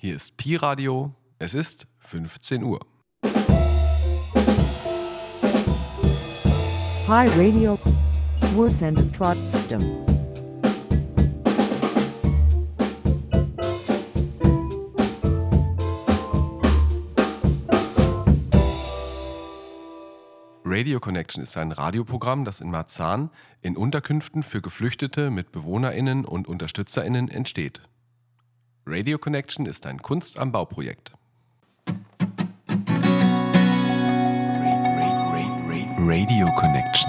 Hier ist Pi Radio. Es ist 15 Uhr. Pi Radio. Wir senden trotzdem. Radio Connection ist ein Radioprogramm, das in Marzahn in Unterkünften für Geflüchtete mit BewohnerInnen und UnterstützerInnen entsteht. Radio Connection ist ein Kunst am Bau-Projekt. Radio Connection.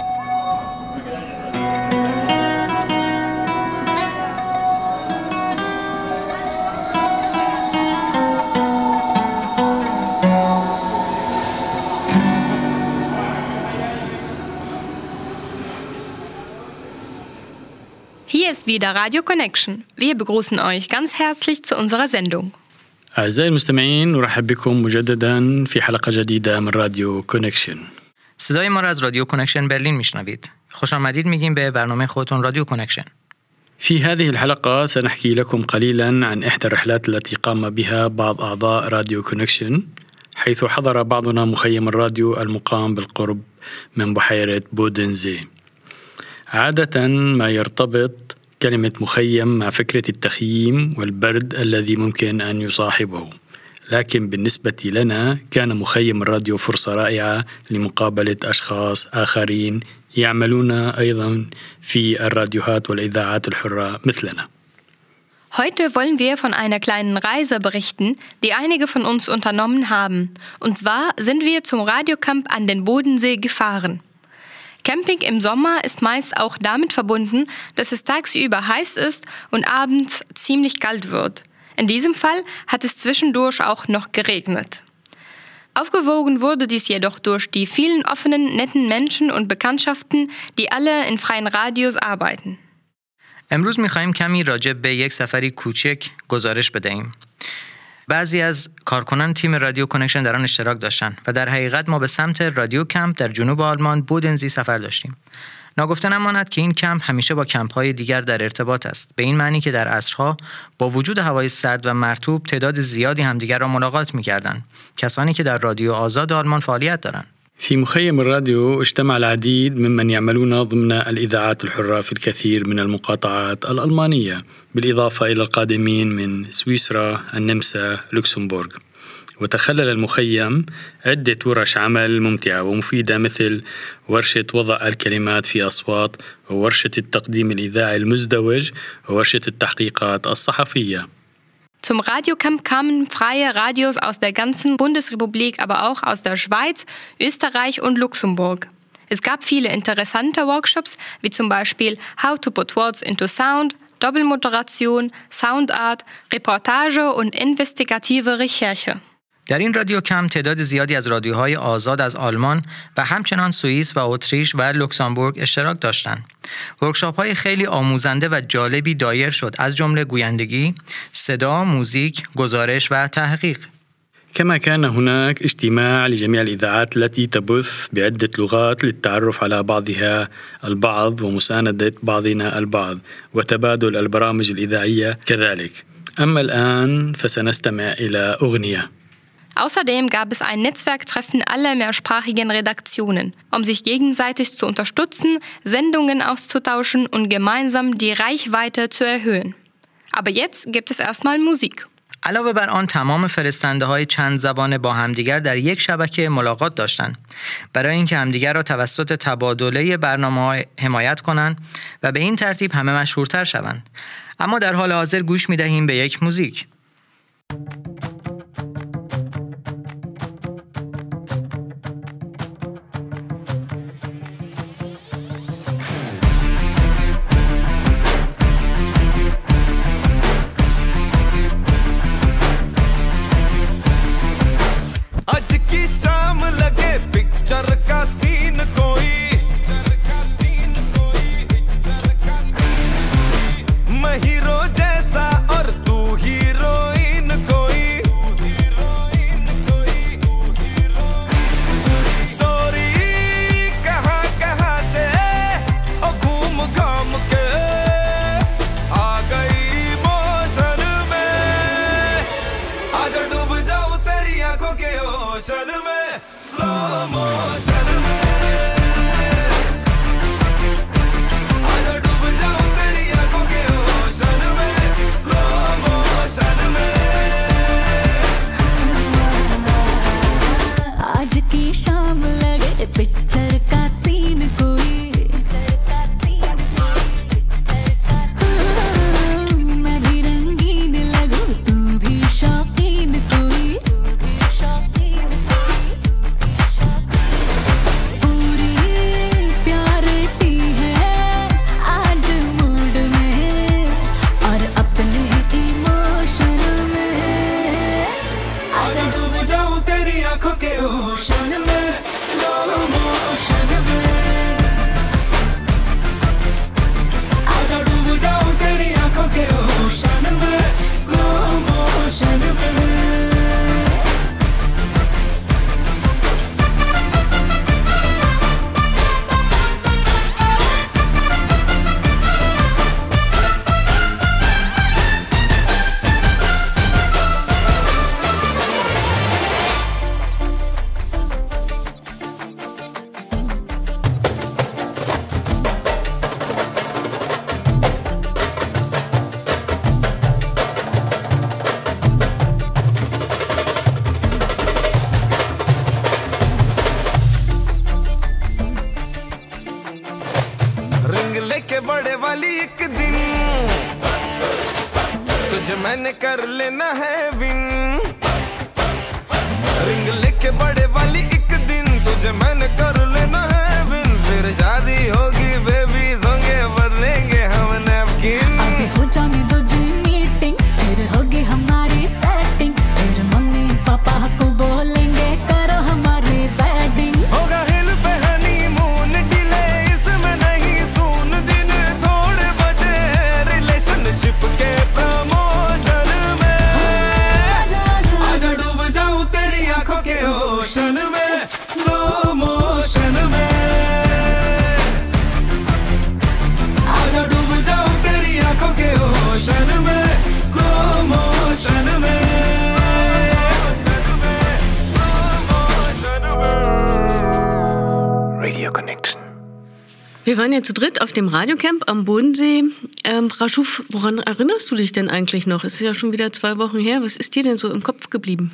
Hier ist wieder Radio Connection. Wir begrüßen euch ganz herzlich zu unserer Sendung. أعزائي المستمعين نرحب بكم مجددا في حلقة جديدة من راديو كونكشن. صدای ما را از رادیو کنکشن برلین میشنوید. خوش آمدید میگیم به برنامه خودتون رادیو کنکشن. في هذه الحلقة سنحكي لكم قليلا عن إحدى الرحلات التي قام بها بعض أعضاء راديو كونكشن، حيث حضر بعضنا مخيم الراديو المقام بالقرب من بحيرة بودنزي. عادة ما يرتبط كلمة مخيم مع فكرة التخييم والبرد الذي ممكن أن يصاحبه، لكن بالنسبة لنا كان مخيم الراديو فرصة رائعة لمقابلة أشخاص آخرين يعملون أيضا في الراديوهات والإذاعات الحرة مثلنا. Heute wollen wir von einer kleinen Reise berichten, die einige von uns unternommen haben. Und zwar sind wir zum Radiocamp an den Bodensee gefahren. Camping im Sommer ist meist auch damit verbunden, dass es tagsüber heiß ist und abends ziemlich kalt wird. In diesem Fall hat es zwischendurch auch noch geregnet. Aufgewogen wurde dies jedoch durch die vielen offenen, netten Menschen und Bekanntschaften, die alle in freien Radios arbeiten. امروز می‌خوایم کمی راجع به یک سفری کوچک گزارش بدهیم. بعضی از کارکنان تیم رادیو کنکشن در آن اشتراک داشتند و در حقیقت ما به سمت رادیو کمپ در جنوب آلمان بودنزی سفر داشتیم. ناگفته نماند که این کمپ همیشه با کمپ‌های دیگر در ارتباط است، به این معنی که در عصرها با وجود هوای سرد و مرطوب تعداد زیادی همدیگر را ملاقات می‌کردند، کسانی که در رادیو آزاد آلمان فعالیت دارند. في مخيم الراديو اجتمع العديد ممن يعملون ضمن الإذاعات الحرة في الكثير من المقاطعات الألمانية، بالإضافة إلى القادمين من سويسرا، النمسا، لوكسمبورغ. وتخلل المخيم عدة ورش عمل ممتعة ومفيدة، مثل ورشة وضع الكلمات في أصوات، وورشة التقديم الإذاعي المزدوج، وورشة التحقيقات الصحفية. Zum Radiocamp kamen freie Radios aus der ganzen Bundesrepublik, aber auch aus der Schweiz, Österreich und Luxemburg. Es gab viele interessante Workshops, wie zum Beispiel How to put words into sound, Doppelmoderation, Soundart, Reportage und investigative Recherche. در این رادیو کمپ تعداد زیادی از رادیوهای آزاد از آلمان و همچنان سوئیس و اتریش و لوکزامبورگ اشتراک داشتند. ورکشاپ‌های خیلی آموزنده و جالبی دایر شد، از جمله گویندگی، صدا، موزیک، گزارش و تحقیق. كما كان هناك اجتماع لجميع الإذاعات التي تبث بعدة لغات للتعرف على بعضها البعض ومساندة بعضنا البعض وتبادل البرامج الإذاعية كذلك. أما الآن فسنستمع إلى أغنية. Außerdem gab es ein Netzwerktreffen aller mehrsprachigen Redaktionen, um sich gegenseitig zu unterstützen, Sendungen auszutauschen und gemeinsam die Reichweite zu erhöhen. Aber jetzt gibt es erstmal Musik. علاوه بر آن تمام فرستنده‌های چند زبانه با همدیگر در یک شبکه ملاقات داشتند برای اینکه همدیگر را توسط تبادله برنامه‌ها حمایت کنند و به این ترتیب همه مشهورتر شوند. اما در حال حاضر گوش می‌دهیم به یک موزیک. मैं हीरो जैसा और तू हीरो आजा डूब जाऊं तेरी आंखों के ओशन में स्लो मोशन में आजा डूब जाऊं तेरी आंखों के ओशन में स्लो मोशन में आज की शाम लगे पिक्चर का सीन कोई मैं भी रंगीन लगूं तू भी शौकीन कोई पूरी प्यारिटी है आज मूड में और अपने इमोशन में आजा डूब जाऊं तेरी आंखों के ओशन में स्लो मोशन में आजा डूब जाऊं तेरी आंखों के ओशन में स्लो मोशन में रिंग लेके बड़े वाली एक दिन तुझे मैंने कर लेना है विन रिंग लेके बड़े वाली एक दिन तुझे मैंने कर लेना है विन फिर शादी होगी बेबी होंगे बदलेंगे हम नैपकिन अभी हो जाने दो जी मीटिंग फिर होगी हमारी सेटिंग फिर मम्मी पापा को बोलेंगे करो हमारी वेडिंग होगा हिल पे हनीमून डिले इसमें नहीं सून दिन थोड़े बचे रिलेशनशिप के प्रमोशन में आजा डूब जाऊं तेरी आंखों के ओशन में स्लो मोशन में आजा डूब जाऊं तेरी आंखों के ओशन में स्लो मोशन में Radio Connection. Wir waren ja zu dritt auf dem Radiocamp am Bodensee. Rashuf, woran erinnerst du dich denn eigentlich noch? Es ist ja schon wieder 2 Wochen her. Was ist dir denn so im Kopf geblieben?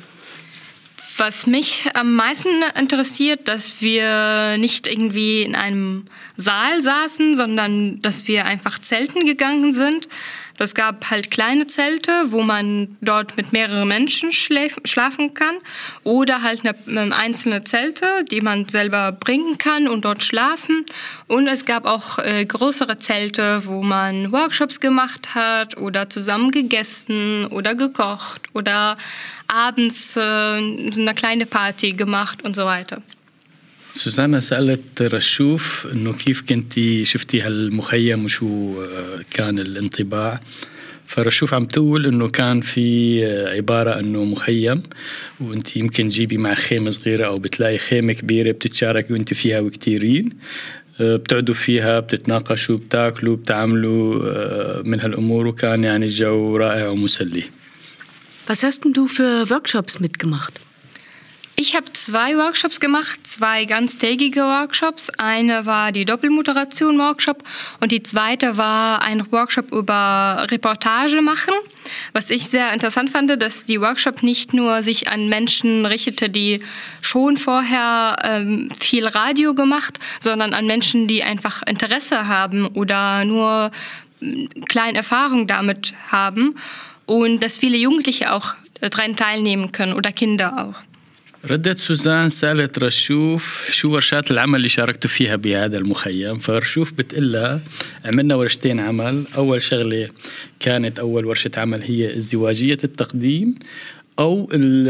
Was mich am meisten interessiert, dass wir nicht irgendwie in einem Saal saßen, sondern dass wir einfach zelten gegangen sind. Es gab halt kleine Zelte, wo man dort mit mehreren Menschen schlafen kann oder halt einzelne Zelte, die man selber bringen kann und dort schlafen. Und es gab auch größere Zelte, wo man Workshops gemacht hat oder zusammen gegessen oder gekocht oder abends eine kleine Party gemacht und so weiter. سوزانا سألت رشوف إنه كيف كنتي شفتي هالمخيم وشو كان الانطباع. فرشوف عم تقول إنه كان في عبارة إنه مخيم وأنت يمكن تجيبي مع خيمة صغيرة أو بتلاقي خيمة كبيرة بتتشاركي وأنت فيها وكتيرين بتقعدوا فيها بتتناقشوا بتاكلوا بتعملوا من هالأمور وكان يعني جو رائع ومسلي. Was hast denn du für Workshops mitgemacht? Ich habe 2 Workshops gemacht, 2 ganztägige Workshops. Eine war die Doppelmoderation-Workshop und die zweite war ein Workshop über Reportage machen. Was ich sehr interessant fand, dass die Workshop nicht nur sich an Menschen richtete, die schon vorher viel Radio gemacht, sondern an Menschen, die einfach Interesse haben oder nur kleine Erfahrung damit haben und dass viele Jugendliche auch daran teilnehmen können oder Kinder auch. ردت سوزان سألت رشوف شو ورشات العمل اللي شاركتوا فيها بهذا المخيم. فرشوف بتقلها عملنا ورشتين عمل. أول شغلة كانت أول ورشة عمل هي ازدواجية التقديم أو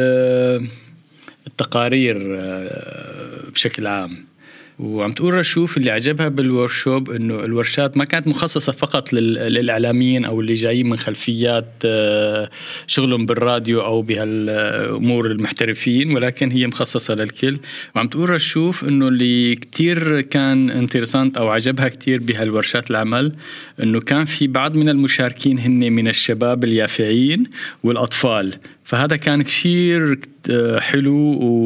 التقارير بشكل عام. وعم تقول رشوف اللي عجبها بالورشوب إنه الورشات ما كانت مخصصة فقط للإعلاميين أو اللي جايين من خلفيات شغلهم بالراديو أو بهالأمور المحترفين، ولكن هي مخصصة للكل. وعم تقول رشوف إنه اللي كتير كان انترسانت أو عجبها كتير بهالورشات العمل إنه كان في بعض من المشاركين هن من الشباب اليافعين والأطفال، فهذا كان كثير حلو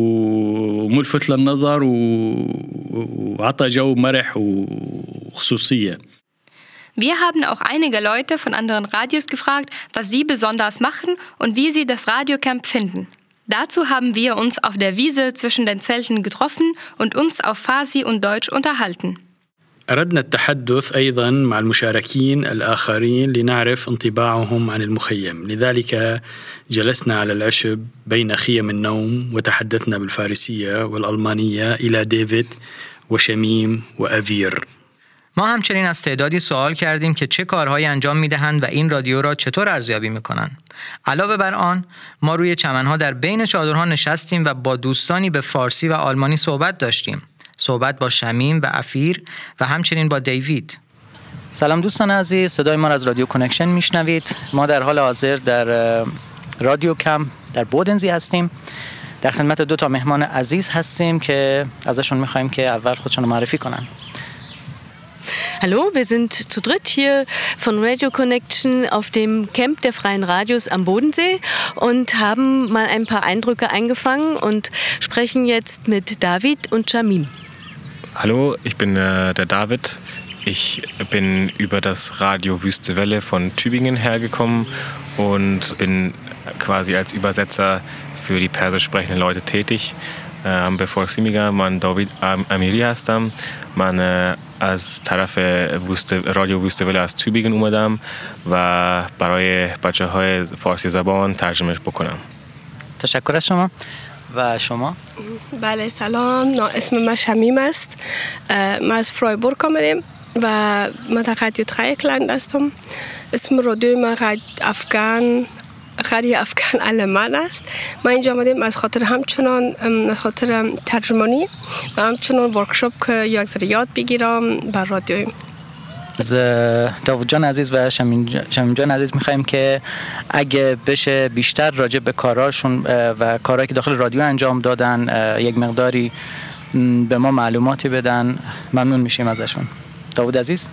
وملفت للنظر وعطى جو مرح وخصوصية. Wir haben auch einige Leute von anderen Radios gefragt, was sie besonders machen und wie sie das Radiocamp finden. Dazu haben wir uns auf der Wiese zwischen den Zelten getroffen und uns auf Farsi und Deutsch unterhalten. أردنا التحدث أيضاً مع المشاركين الآخرين لنعرف انطباعهم عن المخيم. لذلك جلسنا على العشب بين خيم النوم وتحدثنا بالفارسية والألمانية إلى ديفيد وشميم وأفير. ما همچنین از تعدادی سوال کردیم که چه کارهایی انجام میدهند و این رادیو را چطور ارزیابی میکنند. علاوه بر آن، ما روی چمنها در بین چادرها نشستیم و با دوستانی به فارسی و آلمانی صحبت داشتیم. صحبت با شمیم و افیر و همچنین با دیوید. سلام دوستان عزیز، صدای ما را از رادیو کانکشن میشنوید. ما در حال حاضر در رادیو کمپ در بودنزی هستیم. در خدمت 2 مهمان عزیز هستیم که ازشون میخوایم که اول خودشون رو معرفی کنن. Hallo, wir sind zu dritt hier von Radio Connection auf dem Camp der Freien Radios am Bodensee und haben mal ein paar Eindrücke eingefangen und sprechen jetzt mit David und Jamim. Hallo, ich bin der David. Ich bin über das Radio Wüste Welle von Tübingen hergekommen und bin quasi als Übersetzer für die persisch sprechenden Leute tätig. به فارسی میگم. من داوید امیری هستم. من از طرف رادیو ووست وله از توبینگن اومدم و برای بچه‌های فارسی زبان ترجمه بکنم. تشکر از شما. و شما؟ بله سلام، اسم من شمیم است. من از فرایبورگ آمدیم و من در رادیو ترایکلند هستم. اسم رادیو من رادیو افغان آلمان است. من اینجا آمدیم از خاطر همچنان از خاطر ترجمانی و همچنان ورکشاپ که یک ذره یاد بگیرم بر رادیو. از داوود جان عزیز و شمیم جان عزیز میخوایم که اگه بشه بیشتر راجع به کاراشون و کارهایی که داخل رادیو انجام دادن یک مقداری به ما معلوماتی بدن، ممنون میشیم ازشون. داوود عزیز.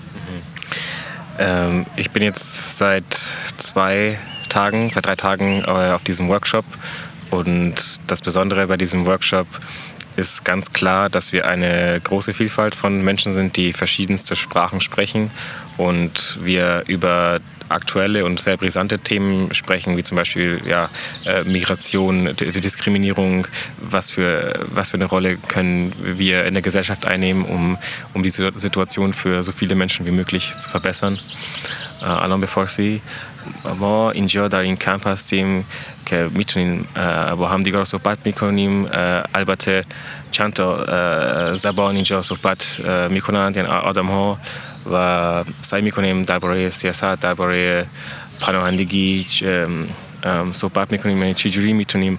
Ich bin jetzt seit 3 Tagen auf diesem Workshop und das Besondere bei diesem Workshop ist ganz klar, dass wir eine große Vielfalt von Menschen sind, die verschiedenste Sprachen sprechen und wir über aktuelle und sehr brisante Themen sprechen, wie zum Beispiel Migration, Diskriminierung, was für eine Rolle können wir in der Gesellschaft einnehmen, um diese Situation für so viele Menschen wie möglich zu verbessern. الان به فارسی ما اینجا در این کمپ هستیم که میتونیم با هم دیگر صحبت میکنیم. البته چند تا زبان اینجا صحبت میکنند، یعنی آدم ها، و سعی میکنیم درباره سیاست، درباره پناهندگی صحبت میکنیم، یعنی چجوری میتونیم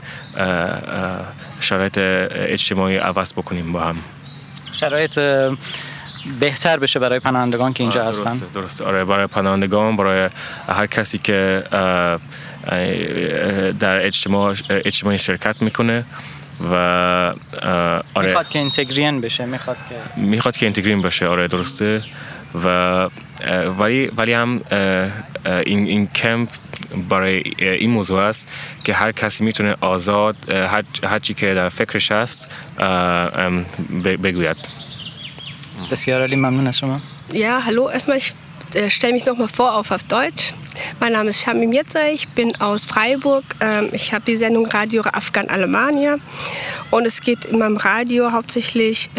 شرایط اجتماعی عوض بکنیم با هم. شرایط بهتر بشه برای پناهندگان که اینجا هستن. درسته. آره، برای پناهندگان، برای هر کسی که در اجتماع شرکت میکنه و آره، میخواد که اینتگرین بشه، میخواد که اینتگرین بشه. آره درسته. و ولی هم این کمپ برای این موضوع است که هر کسی میتونه آزاد هر چی که در فکرش هست بگوید. Bessiara Limamnun Asuma. Ja, hallo. Erstmal, ich stelle mich nochmal vor auf Deutsch. Mein Name ist Shamim Yetzay, ich bin aus Freiburg. Ich habe die Sendung Radio Afghan Alemania und es geht in meinem Radio hauptsächlich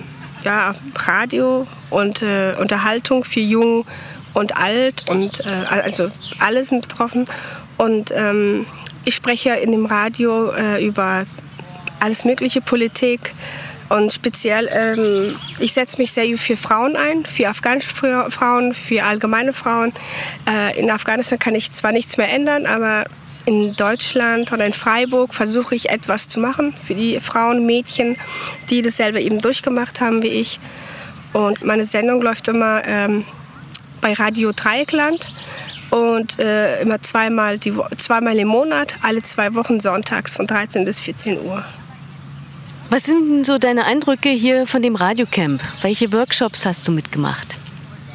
Radio und Unterhaltung für Jung und Alt und also alle sind betroffen. Und ich spreche in dem Radio über alles mögliche Politik. Und speziell, ich setze mich sehr für Frauen ein, für afghanische Frauen, für allgemeine Frauen. In Afghanistan kann ich zwar nichts mehr ändern, aber in Deutschland oder in Freiburg versuche ich etwas zu machen für die Frauen, Mädchen, die dasselbe eben durchgemacht haben wie ich. Und meine Sendung läuft immer bei Radio Dreieckland und immer zweimal im Monat, alle 2 Wochen sonntags von 13 bis 14 Uhr. Was sind denn so deine Eindrücke hier von dem Radiocamp? Welche Workshops hast du mitgemacht?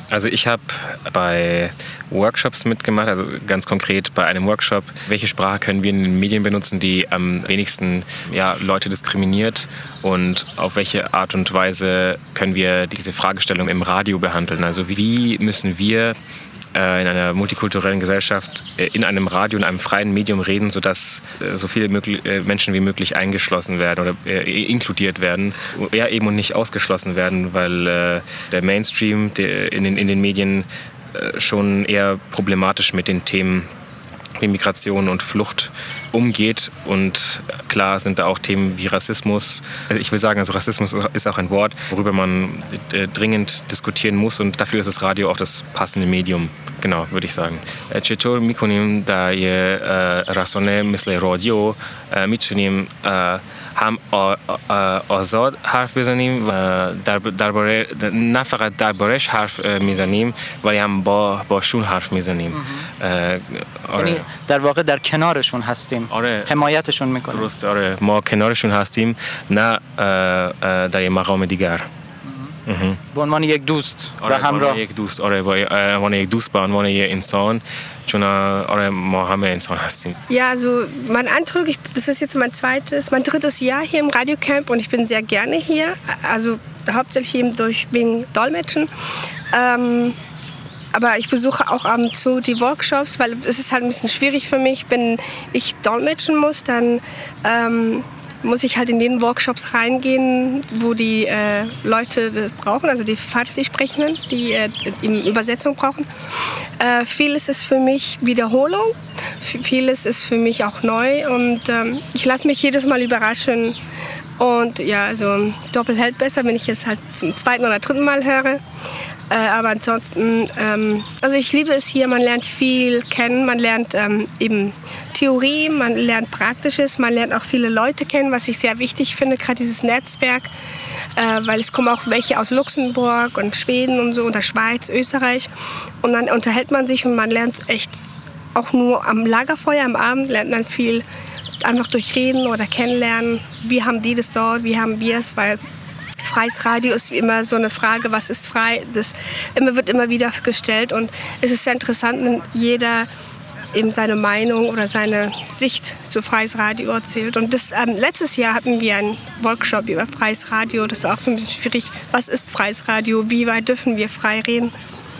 Also ich habe bei Workshops mitgemacht, also ganz konkret bei einem Workshop, welche Sprache können wir in den Medien benutzen, die am wenigsten Leute diskriminiert, und auf welche Art und Weise können wir diese Fragestellung im Radio behandeln. Also wie müssen wir in einer multikulturellen Gesellschaft in einem Radio, in einem freien Medium reden, sodass so viele Menschen wie möglich eingeschlossen werden oder inkludiert werden, eben und nicht ausgeschlossen werden, weil der Mainstream in den Medien schon eher problematisch mit den Themen wie Migration und Flucht umgeht, und klar sind da auch Themen wie Rassismus. Ich will sagen, also Rassismus ist auch ein Wort, worüber man dringend diskutieren muss, und dafür ist das Radio auch das passende Medium. Genau, würde ich sagen. چطور می‌کنیم در یه رسانه مثل رادیو میتونیم هم آزاد حرف بزنیم و درباره نه فقط درباره‌اش حرف میزنیم ولی هم باشون حرف میزنیم. یعنی در واقع در کنارشون هستیم. آره. حمایتشون میکنیم. درست، آره. ما کنارشون هستیم، نه در یه مقام دیگر. به عنوان یک دوست و همراه. به عنوان یک دوست، به عنوان یک انسان، چون ما همه انسان هستیم. Ja, also mein Eindruck, das ist jetzt mein drittes Jahr hier im Radiocamp, und ich bin sehr gerne hier, also hauptsächlich eben wegen Dolmetschen. Aber ich besuche auch ab und zu die Workshops, weil es ist halt ein bisschen schwierig für mich, wenn ich dolmetschen muss, dann muss ich halt in den Workshops reingehen, wo die Leute brauchen, also die Farsi-Sprechenden, die Übersetzung brauchen. Vieles ist für mich Wiederholung, vieles ist für mich auch neu, und ich lasse mich jedes Mal überraschen. Und ja, also doppelt hält besser, wenn ich es halt zum zweiten oder dritten Mal höre. Aber ansonsten, also ich liebe es hier, man lernt viel kennen, man lernt eben Theorie, man lernt Praktisches, man lernt auch viele Leute kennen, was ich sehr wichtig finde, gerade dieses Netzwerk, weil es kommen auch welche aus Luxemburg und Schweden und so, oder Schweiz, Österreich, und dann unterhält man sich und man lernt echt auch nur am Lagerfeuer am Abend, lernt man viel einfach durch Reden oder Kennenlernen, wie haben die das dort, wie haben wir es, weil freies Radio ist wie immer so eine Frage, was ist frei, das wird immer wieder gestellt, und es ist sehr interessant, wenn jeder eben seine Meinung oder seine Sicht zu freies Radio erzählt. Und letztes Jahr hatten wir einen Workshop über freies Radio, das war auch so ein bisschen schwierig, was ist freies Radio, wie weit dürfen wir frei reden.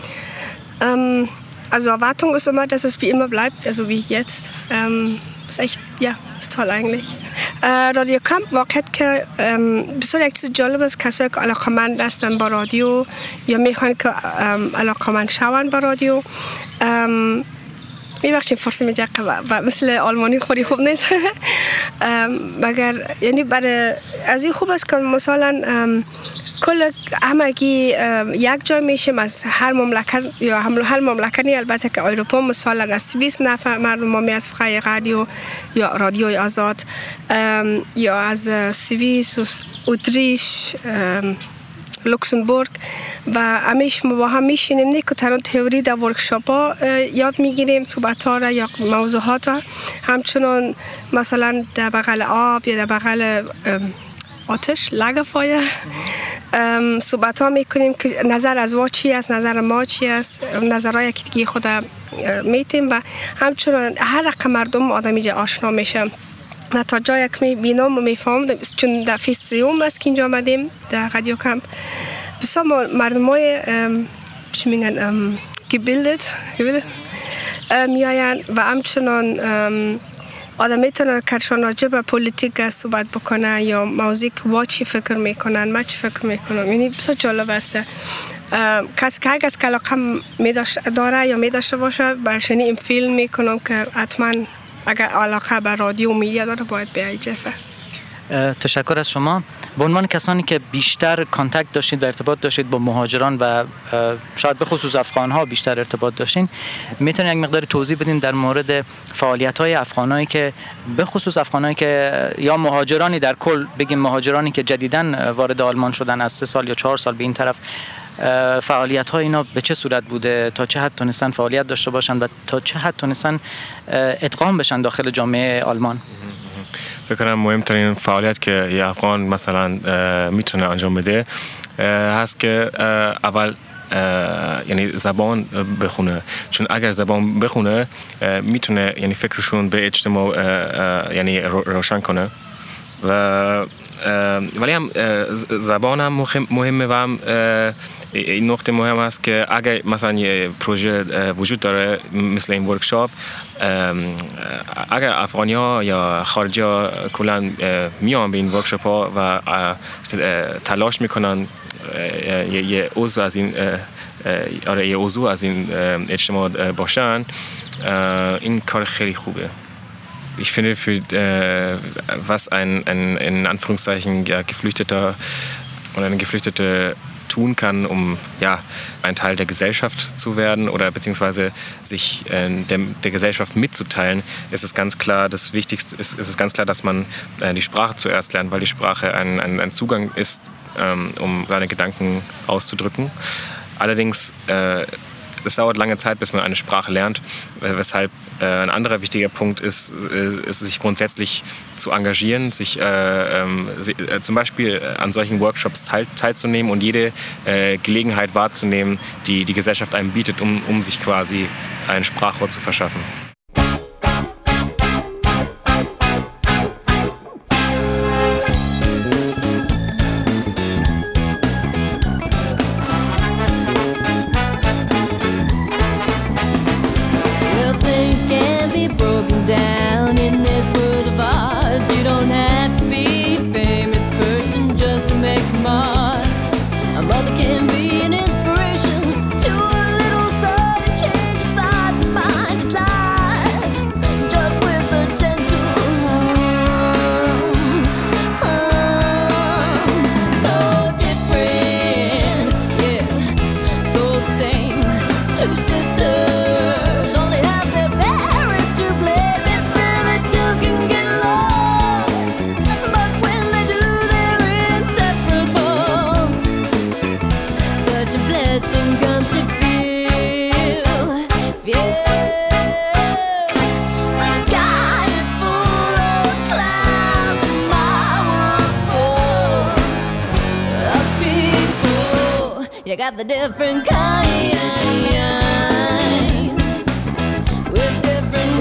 Also Erwartung ist immer, dass es wie immer bleibt, also wie jetzt. Ist echt, ja, ist toll eigentlich. رادیو کامپ واقعیت که بسیار یک چیز جالب است، کسایی که علاقه‌مند هستن با رادیو یا میخوان که علاقه‌مند شون با رادیو. میبخشید فارسی میگه و مثل آلمانی خوری خوب نیست. مگر یعنی برای از این خوب است که مثلا کل همگی یک جای میشیم از هر مملکت یا هر مملکتی، البته که اروپا مثلا از 20 نفر مردم از فرای رادیو یا رادیوی آزاد، یا از سوئیس و اتریش، لوکسمبورگ، و همیشه ما با هم میشینیم، نه که تنها تئوری در ورکشاپ ها یاد میگیریم، صحبت ها را یا موضوعات ها، همچنان مثلا در بغل آب یا در بغل آتش، لاگرفایر صحبت ها میکنیم که نظر از ما چی است، نظر ما چی است، نظرهای که دیگه خود میتیم، و همچنان هر رقم مردم آدمی جا آشنا میشم و تا جایی که میبینم و میفهم، چون در فیستریوم است که اینجا آمدیم در رادیو کمپ، بسیار مردم های چی میگن gebildet میاین، و همچنان آدم میتونه کارشان راجع به پولیتیک صحبت بکنه یا موزیک و چی فکر میکنن، من چی فکر میکنم، یعنی بسیار جالب است. کسی که اگه علاقه داره یا میداشته باشه برش این فیلم میکنم که حتما اگر علاقه به رادیو میدیا داره باید بیایی جفه. تشکر از شما. به عنوان کسانی که بیشتر کانتکت داشتید و ارتباط داشتید با مهاجران و شاید به خصوص افغان‌ها بیشتر ارتباط داشتین، میتونید یک مقدار توضیح بدین در مورد فعالیت‌های افغانایی که به خصوص افغانایی که یا مهاجرانی در کل بگیم، مهاجرانی که جدیداً وارد آلمان شدن از 3 سال یا 4 سال به این طرف، فعالیت‌های اینا به چه صورت بوده، تا چه حد تونستن فعالیت داشته باشن و تا چه حد تونستن ادغام بشن داخل جامعه آلمان؟ فکر کنم مهمترین فعالیت که یه افغان مثلا میتونه انجام بده هست که اول یعنی زبان بخونه، چون اگر زبان بخونه میتونه یعنی فکرشون به اجتماع یعنی روشن کنه و ولی هم زبان هم مهمه و هم این نکته مهم است که اگر مثلا یه پروژه وجود داره مثل این ورکشاپ، اگر افغانی‌ها یا خارجی‌ها کلاً میان به این ورکشاپ ها و تلاش میکنن یه عضو از این اجتماع باشن، این کار خیلی خوبه. Ich finde, was ein in Anführungszeichen Geflüchteter oder eine Geflüchtete tun kann, um ein Teil der Gesellschaft zu werden oder beziehungsweise sich der Gesellschaft mitzuteilen, ist es ganz klar, das Wichtigste ist es ganz klar, dass man die Sprache zuerst lernt, weil die Sprache ein Zugang ist, um seine Gedanken auszudrücken. Allerdings es dauert lange Zeit, bis man eine Sprache lernt, weshalb ein anderer wichtiger Punkt ist, sich grundsätzlich zu engagieren, sich zum Beispiel an solchen Workshops teilzunehmen und jede Gelegenheit wahrzunehmen, die die Gesellschaft einem bietet, um sich quasi ein Sprachrohr zu verschaffen. Down in this world of ours, you don't have to be a famous person just to make a mark. A mother can be an inspiration to a little son to change his thoughts, his mind, his life, just with a gentle so different, yeah, so the same. Two sisters only have their parents to blame. You got the different kinds with different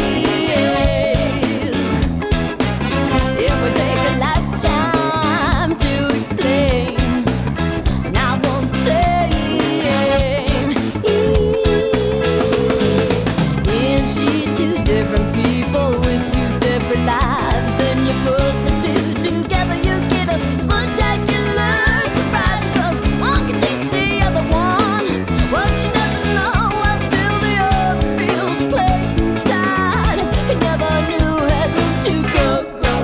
ways. It would take a lifetime to explain, and I won't say is she two different people with two separate lives, and you put the two together, you get a spectacular surprise, 'cause one can teach the other one what she doesn't know, while still the other feels place inside. You never knew had room to grow.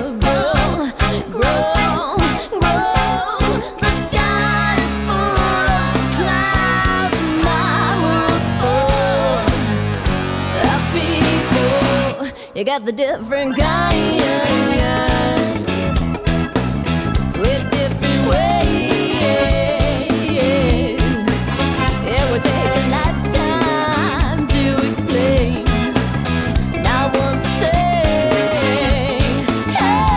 The sky is full of clouds, and my world's full of people. You got the different kinds with different ways. It would take a lifetime to explain, and I won't say, hey.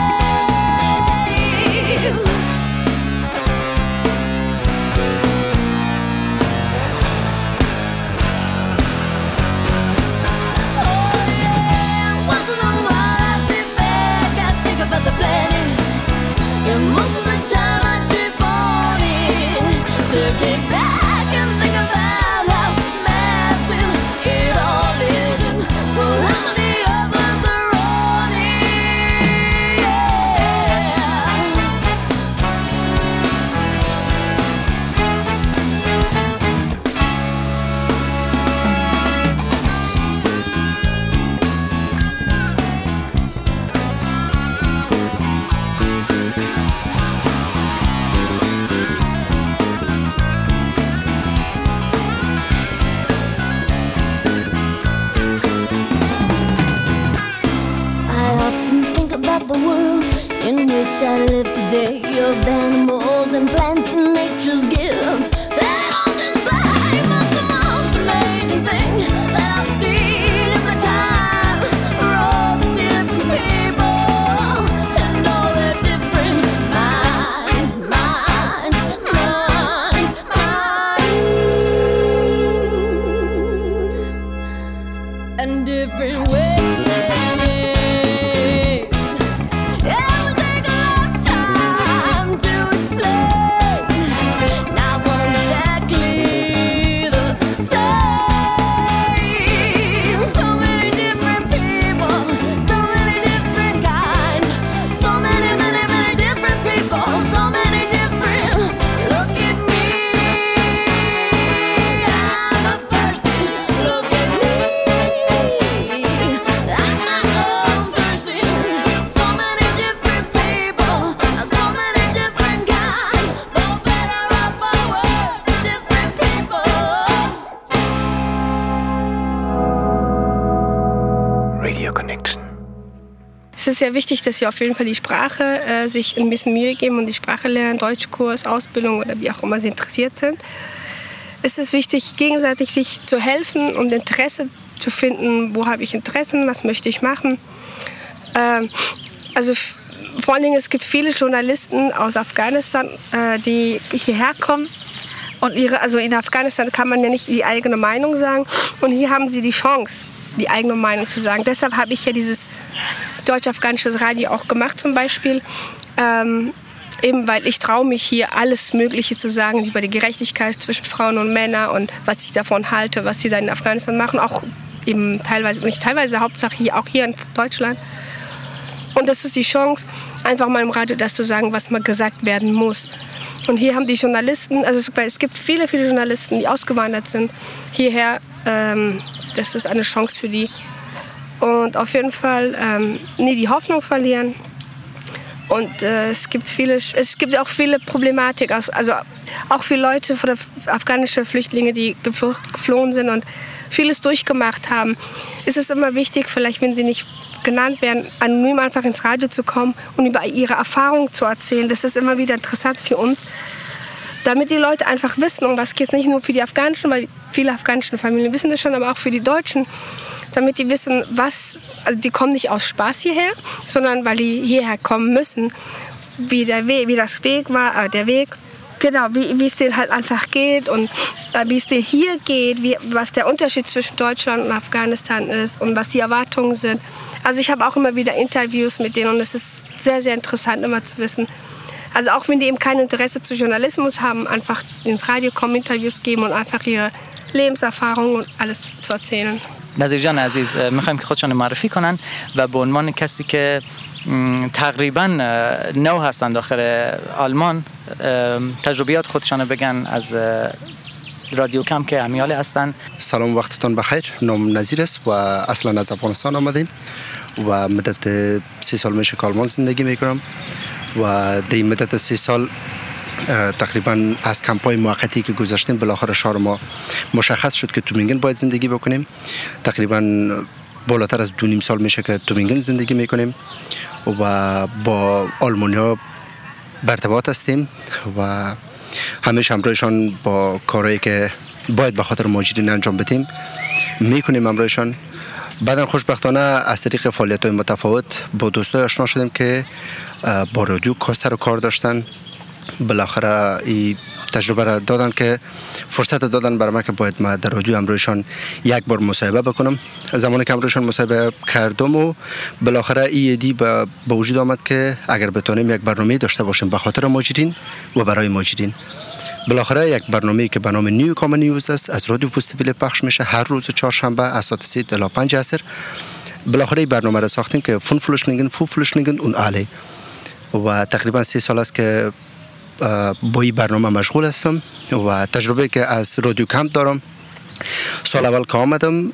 Oh yeah, once in a while I sit back, I think about the planet, and most of the time I trip on it, to kick back and think about how massive it all is, and well, how many others are on it, yeah. I often think about the world in which I live today, of animals and plants and nature's gifts set on display. But the most amazing thing that I've seen in my time are all the different people and all their different minds. Es ist sehr wichtig, dass sie auf jeden Fall die Sprache sich ein bisschen Mühe geben und die Sprache lernen, Deutschkurs, Ausbildung oder wie auch immer sie interessiert sind. Es ist wichtig, gegenseitig sich zu helfen und Interesse zu finden, wo habe ich Interessen, was möchte ich machen. Vor allen Dingen, es gibt viele Journalisten aus Afghanistan, die hierher kommen. Und also in Afghanistan kann man ja nicht die eigene Meinung sagen. Und hier haben sie die Chance, die eigene Meinung zu sagen. Deshalb habe ich ja dieses deutsch-afghanisches Radio auch gemacht zum Beispiel. Eben weil ich traue mich hier alles Mögliche zu sagen über die Gerechtigkeit zwischen Frauen und Männern und was ich davon halte, was sie da in Afghanistan machen. Auch eben teilweise, nicht teilweise, Hauptsache auch hier in Deutschland. Und das ist die Chance, einfach mal im Radio das zu sagen, was mal gesagt werden muss. Und hier haben die Journalisten, also es gibt viele, viele Journalisten, die ausgewandert sind hierher. Das ist eine Chance für die. Und auf jeden Fall nie die Hoffnung verlieren. Und es gibt auch viele Problematik, also auch für Leute, für afghanische Flüchtlinge, die geflohen sind und vieles durchgemacht haben. Ist es immer wichtig, vielleicht wenn sie nicht genannt werden, anonym einfach ins Radio zu kommen und über ihre Erfahrungen zu erzählen. Das ist immer wieder interessant für uns, damit die Leute einfach wissen, um was geht es nicht nur für die Afghanischen, weil viele afghanische Familien wissen das schon, aber auch für die Deutschen, damit die wissen, also die kommen nicht aus Spaß hierher, sondern weil die hierher kommen müssen, wie der Weg war, genau, wie es denen halt einfach geht und wie es denen hier geht, was der Unterschied zwischen Deutschland und Afghanistan ist und was die Erwartungen sind. Also ich habe auch immer wieder Interviews mit denen und es ist sehr, sehr interessant immer zu wissen. Also auch wenn die eben kein Interesse zu Journalismus haben, einfach ins Radio kommen, Interviews geben und einfach ihre Lebenserfahrung und alles zu erzählen. نظیر جان عزیز میخوایم که خودشان معرفی کنن و به عنوان کسی که تقریبا نو هستن داخل آلمان تجربیات خودشان بگن از رادیو کمپ که امیالی هستن. سلام وقتتون بخیر. نام نظیر است و اصلا از افغانستان آمدیم و مدت 3 سال میشه که آلمان زندگی میکنم و در این مدت 3 سال تقریبا از کمپای موقتی که گذاشتیم بالاخره شهر ما مشخص شد که تومینگن باید زندگی بکنیم. تقریبا بالاتر از 2.5 سال میشه که تومینگن زندگی میکنیم و با آلمانیا برتباط هستیم و همیشه همراهشان با کارهایی که باید به خاطر مهاجرین انجام بدیم میکنیم همراهشان. بعدا خوشبختانه از طریق فعالیت‌های متفاوت با دوستای آشنا شدیم که با رادیو سر و کار داشتن. بالاخره این تجربه را دادن که فرصت دادن برای من که باید ما در رادیو همراهشان یک بار مصاحبه بکنم. زمانی که همراهشان مصاحبه کردم و بالاخره این ایده به وجود آمد که اگر بتونیم یک برنامه داشته باشیم به خاطر مهاجرین و برای مهاجرین. بالاخره یک برنامه‌ای که به نام نیو کامن نیوز است از رادیو فستیوال پخش میشه هر روز چهارشنبه از ساعت 3 تا 5 عصر. بالاخره این برنامه را ساختیم که فون فلوشنینگن اون عالی و تقریبا 3 سال است که با این برنامه مشغول هستم و تجربه که از رادیو کمپ دارم. سال اول که آمدم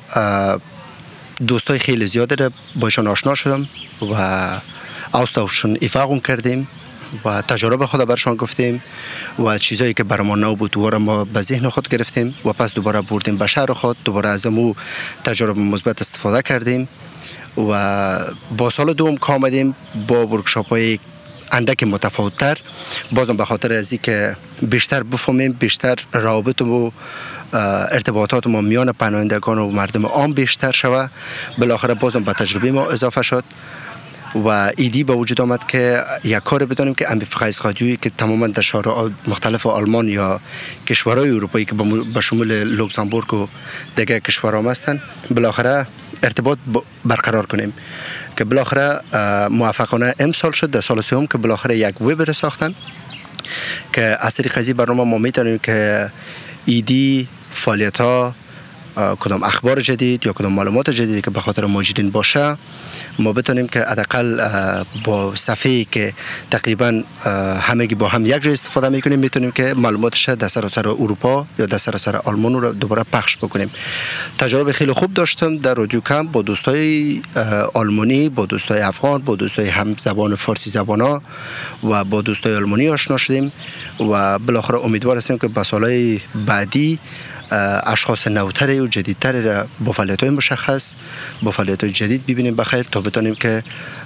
دوستای خیلی زیاده را باشون آشنا شدم و austauschen Erfahrung کردیم و تجربه خود برشان گفتیم و چیزایی که برای ما نو بود دوباره ما به ذهن خود گرفتیم و پس دوباره بردیم به شهر خود. دوباره از امو تجربه مثبت استفاده کردیم و با سال دوم که آمدیم با ورکشاپ‌های اندک متفاوت‌تر بازم به خاطر از اینکه بیشتر بفهمیم بیشتر روابط و ارتباطات ما میان پناهندگان و مردم عام بیشتر شود بالاخره بازم به تجربه ما اضافه شد و ایدی به وجود آمد که یک کار بدانیم که امپلیفیکیشن رادیویی که تماما در شهرهای مختلف آلمان یا کشورهای اروپایی که به شمول لوکزامبورگ و دیگر کشورها هستند بالاخره ارتباط برقرار کنیم که بالاخره موفقانه امسال شد در سال سوم که بالاخره یک وب را ساختن که از طریق از این برنامه ما میتونیم که ایدی فعالیت‌ها کدام اخبار جدید یا کدام معلومات جدیدی که به خاطر مهاجرین باشه ما بتونیم که حداقل با صفحه‌ای که تقریبا همگی با هم یک جای استفاده میکنیم میتونیم که معلوماتش در سراسر اروپا یا در سراسر آلمان رو دوباره پخش بکنیم. تجربه خیلی خوب داشتم در رادیو کمپ با دوستای آلمانی، با دوستای افغان، با دوستای هم زبان فارسی زبانا و با دوستای آلمانی آشنا شدیم و بالاخره امیدوار هستیم که به سالهای بعدی اشخاص نوتر و جدیدتر را با فعالیت‌های مشخص با فعالیت‌های جدید ببینیم بخیر تا بتونیم که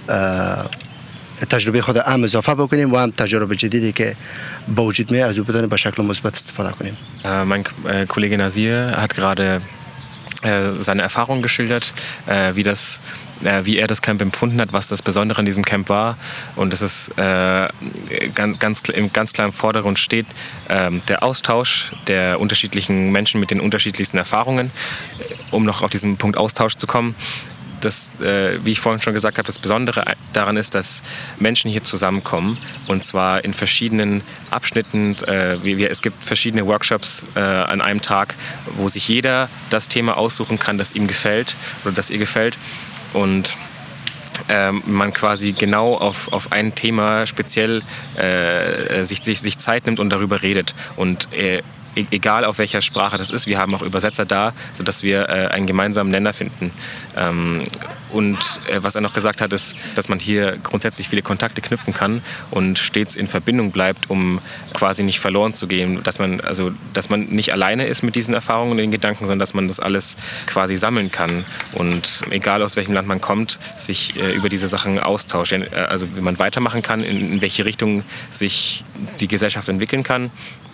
تجربه خود هم اضافه بکنیم و هم تجربه جدیدی که با وجود میاد از او بتونیم به شکل مثبت استفاده کنیم. Mein Kollege Nasir hat gerade seine Erfahrungen geschildert, wie er das Camp empfunden hat, was das Besondere an diesem Camp war. Und es ist ganz klar im Vordergrund steht der Austausch der unterschiedlichen Menschen mit den unterschiedlichsten Erfahrungen. Um noch auf diesen Punkt Austausch zu kommen, wie ich vorhin schon gesagt habe, das Besondere daran ist, dass Menschen hier zusammenkommen und zwar in verschiedenen Abschnitten. Es gibt verschiedene Workshops an einem Tag, wo sich jeder das Thema aussuchen kann, das ihm gefällt oder das ihr gefällt und man quasi genau auf ein Thema speziell sich Zeit nimmt und darüber redet und egal auf welcher Sprache das ist, wir haben auch Übersetzer da, sodass wir einen gemeinsamen Nenner finden. Und was er noch gesagt hat, ist, dass man hier grundsätzlich viele Kontakte knüpfen kann und stets in Verbindung bleibt, um quasi nicht verloren zu gehen. Dass man nicht alleine ist mit diesen Erfahrungen und den Gedanken, sondern dass man das alles quasi sammeln kann. Und egal aus welchem Land man kommt, sich über diese Sachen austauscht. Also wie man weitermachen kann, in welche Richtung sich die Gesellschaft entwickeln kann.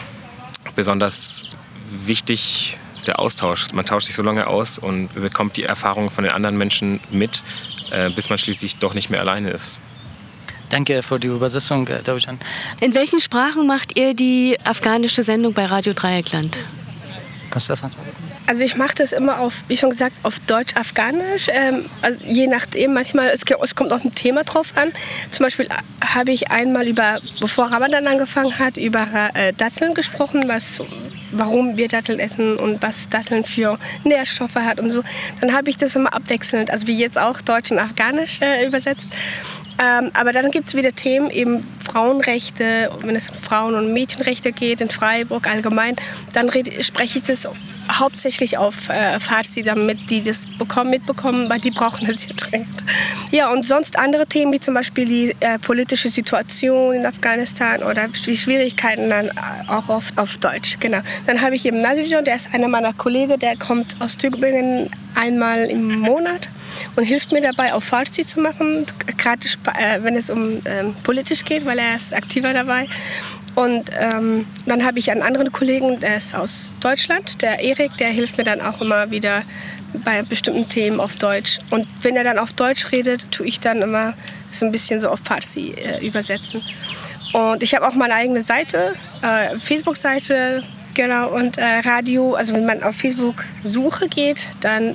Besonders wichtig der Austausch. Man tauscht sich so lange aus und bekommt die Erfahrungen von den anderen Menschen mit, bis man schließlich doch nicht mehr alleine ist. Danke für die Übersetzung, Davijan. In welchen Sprachen macht ihr die afghanische Sendung bei Radio Dreieckland? Kannst du das antworten? Also ich mache das immer auf, wie schon gesagt, auf Deutsch-Afghanisch. Also je nachdem, manchmal, es kommt auch ein Thema drauf an. Zum Beispiel habe ich einmal bevor Ramadan angefangen hat, über Datteln gesprochen, warum wir Datteln essen und was Datteln für Nährstoffe hat und so. Dann habe ich das immer abwechselnd, also wie jetzt auch Deutsch und Afghanisch übersetzt. Aber dann gibt es wieder Themen, eben Frauenrechte, wenn es um Frauen- und Mädchenrechte geht, in Freiburg allgemein, dann spreche ich das hauptsächlich auf Farsi, damit die das mitbekommen, weil die brauchen das hier dringend. Ja, und sonst andere Themen, wie zum Beispiel die politische Situation in Afghanistan oder die Schwierigkeiten dann auch auf Deutsch. Genau. Dann habe ich eben Nasir, der ist einer meiner Kollegen, der kommt aus Tübingen einmal im Monat und hilft mir dabei, auf Farsi zu machen, gerade wenn es um politisch geht, weil er ist aktiver dabei. Und dann habe ich einen anderen Kollegen, der ist aus Deutschland, der Erik, der hilft mir dann auch immer wieder bei bestimmten Themen auf Deutsch. Und wenn er dann auf Deutsch redet, tue ich dann immer so ein bisschen so auf Farsi übersetzen. Und ich habe auch meine eigene Seite, Facebook-Seite, genau, und Radio. Also wenn man auf Facebook-Suche geht, dann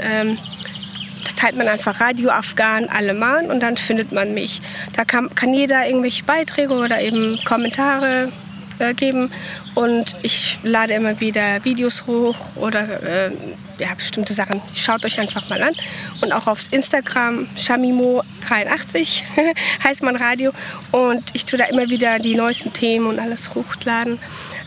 teilt man einfach Radio Afghan Aleman und dann findet man mich. Da kann jeder irgendwelche Beiträge oder eben Kommentare geben und ich lade immer wieder Videos hoch oder bestimmte Sachen. Schaut euch einfach mal an. Und auch auf Instagram, Shamimo83 heißt mein Radio und ich tue da immer wieder die neuesten Themen und alles hochladen.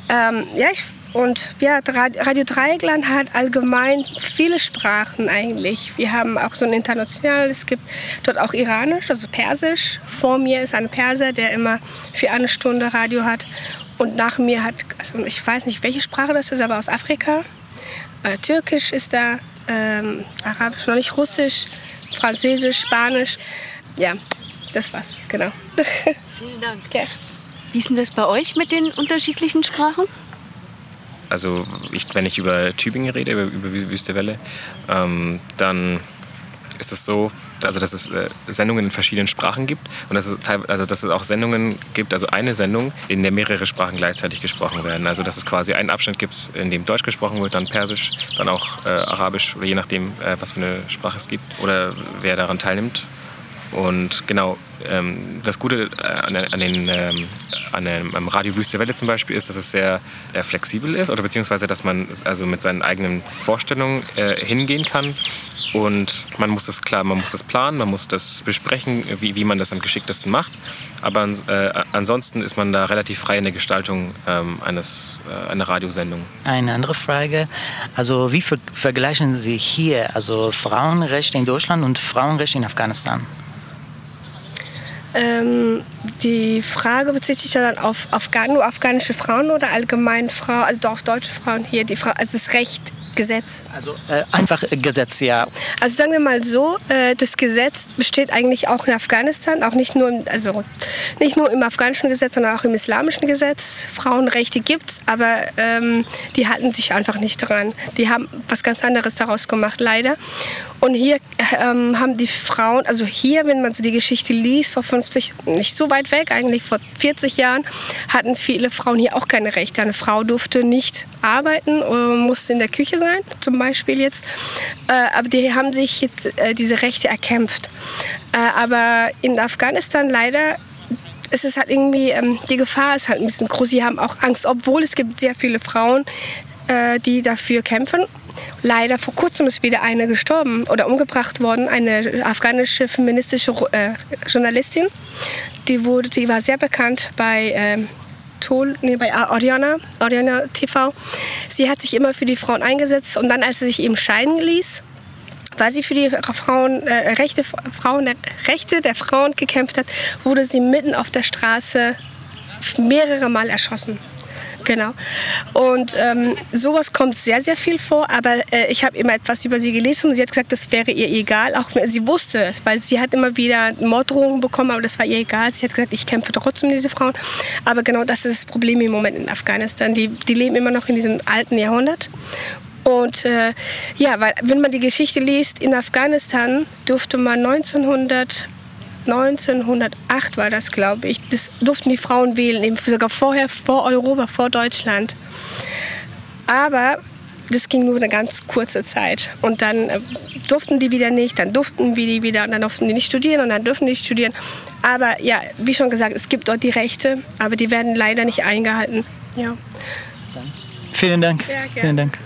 Radio Dreieckland hat allgemein viele Sprachen eigentlich. Wir haben auch so ein international, es gibt dort auch Iranisch, also Persisch. Vor mir ist ein Perser, der immer für eine Stunde Radio hat. Und nach mir also ich weiß nicht, welche Sprache das ist, aber aus Afrika. Türkisch ist da, Arabisch noch nicht, Russisch, Französisch, Spanisch. Ja, das war's, genau. Vielen Dank. Ja. Wie ist denn das bei euch mit den unterschiedlichen Sprachen? Also wenn ich über Tübingen rede, über Wüste Welle, dann ist es so, also dass es Sendungen in verschiedenen Sprachen gibt und dass es auch Sendungen gibt, also eine Sendung, in der mehrere Sprachen gleichzeitig gesprochen werden. Also dass es quasi einen Abschnitt gibt, in dem Deutsch gesprochen wird, dann Persisch, dann auch Arabisch oder je nachdem, was für eine Sprache es gibt oder wer daran teilnimmt. Und genau, das Gute am Radio Wüste Welle zum Beispiel ist, dass es sehr flexibel ist oder beziehungsweise, dass man also mit seinen eigenen Vorstellungen hingehen kann. Und man muss das planen, man muss das besprechen, wie man das am geschicktesten macht. Aber ansonsten ist man da relativ frei in der Gestaltung einer Radiosendung. Eine andere Frage, also wie vergleichen Sie hier also Frauenrechte in Deutschland und Frauenrechte in Afghanistan? Die Frage bezieht sich ja dann auf nur afghanische Frauen oder allgemein Frauen, also auch deutsche Frauen hier. Also das Recht Gesetz. Also einfach Gesetz, ja. Also sagen wir mal so, das Gesetz besteht eigentlich auch in Afghanistan, auch nicht nur im afghanischen Gesetz, sondern auch im islamischen Gesetz. Frauenrechte gibt's, aber die halten sich einfach nicht dran. Die haben was ganz anderes daraus gemacht, leider. Und hier haben die Frauen, also hier, wenn man so die Geschichte liest, vor 50, nicht so weit weg, eigentlich vor 40 Jahren, hatten viele Frauen hier auch keine Rechte. Eine Frau durfte nicht arbeiten, musste in der Küche sein, zum Beispiel jetzt. Aber die haben sich jetzt diese Rechte erkämpft. Aber in Afghanistan leider ist es halt irgendwie, die Gefahr ist halt ein bisschen groß. Sie haben auch Angst, obwohl es gibt sehr viele Frauen, die dafür kämpfen. Leider vor kurzem ist wieder eine gestorben oder umgebracht worden, eine afghanische feministische Journalistin. Die war sehr bekannt bei Oriana TV. Sie hat sich immer für die Frauen eingesetzt und dann, als sie sich eben scheiden ließ, weil sie für die Rechte der Frauen gekämpft hat, wurde sie mitten auf der Straße mehrere Mal erschossen. Genau. Und sowas kommt sehr, sehr viel vor, aber ich habe immer etwas über sie gelesen und sie hat gesagt, das wäre ihr egal. Auch sie wusste es, weil sie hat immer wieder Morddrohungen bekommen, aber das war ihr egal. Sie hat gesagt, ich kämpfe trotzdem diese Frauen. Aber genau das ist das Problem im Moment in Afghanistan. Die leben immer noch in diesem alten Jahrhundert. Und weil wenn man die Geschichte liest, in Afghanistan durfte man 1908 war das, glaube ich, das durften die Frauen wählen, eben sogar vorher, vor Europa, vor Deutschland. Aber das ging nur eine ganz kurze Zeit. Und dann durften die wieder nicht, dann durften wir die wieder, und dann durften die nicht studieren und dann dürfen die studieren. Aber ja, wie schon gesagt, es gibt dort die Rechte, aber die werden leider nicht eingehalten. Ja. Vielen Dank. Ja, gerne. Vielen Dank.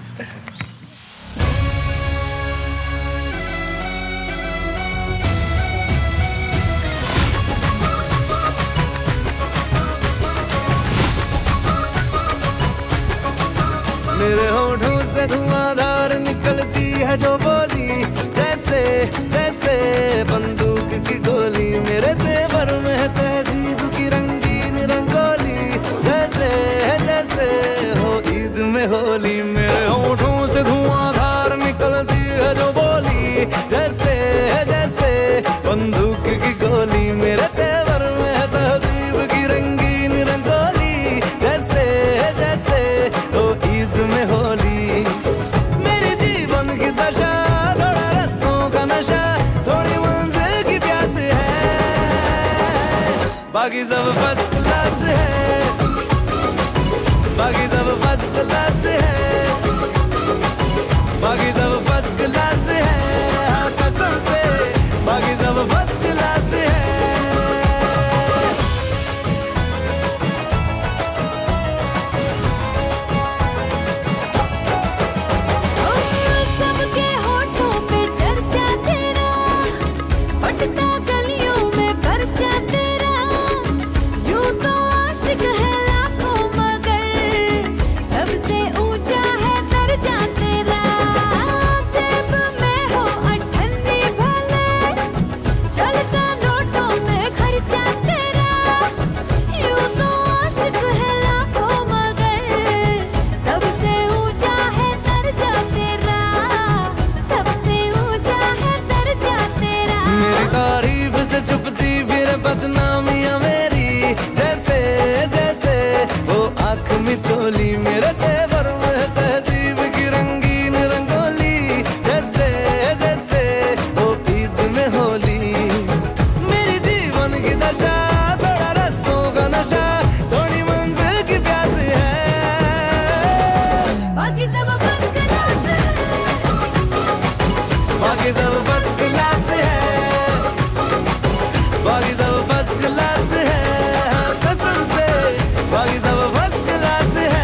मेरे होठों से धुआंधार निकलती है जो बोली, जैसे जैसे बंदूक की गोली। मेरे तेवर में है तहजीब की रंगीन रंगोली, जैसे जैसे हो ईद में होली। मेरे होठों से धुआंधार निकलती है जो बोली, जैसे जैसे बंदूक की गोली। मेरे तेवर में है तहजीब की रंगीन रंगोली, जैसे जैसे हो ईद में होली। मेरी जीवन की दशा, थोड़ा रस्तों का नशा, थोड़ी मंजिल की प्यास है, बाकी सब फर्स्ट क्लास है, बाकी सब फर्स्ट क्लास है, बाकी सब फर्स्ट क्लास है, हाँ कसम से बाकी सब फर्स्ट क्लास है। सबके होठों पे चर्चा तेरा, बटता गलियों में परचा तेरा। यूं तो आशिक है लाखों मगर सबसे ऊंचा है दर्जा तेरा। जेब में हो अठन्नी भले, चलता नोटों में खर्चा तेरा। यूं तो आशिक है लाखों मगर सबसे ऊंचा है दर्जा तेरा, सबसे ऊंचा है दर्जा तेरा। मेरी तारीफ से छुपती फिर बदनामियां मेरी, जैसे जैसे वो आँख में चोली। मेरे तेवर में है तहजीब की रंगीन रंगोली, जैसे जैसे वो ईद में होली। मेरी जीवन की दशा, थोड़ा रस्तों का नशा, थोड़ी मंजिल की प्यास है, बाकी सब फर्स्ट क्लास है, बाकी सब फर्स्ट क्लास है, बाकी सब फर्स्ट क्लास है, हाँ कसम से बाकी सब फर्स्ट क्लास है।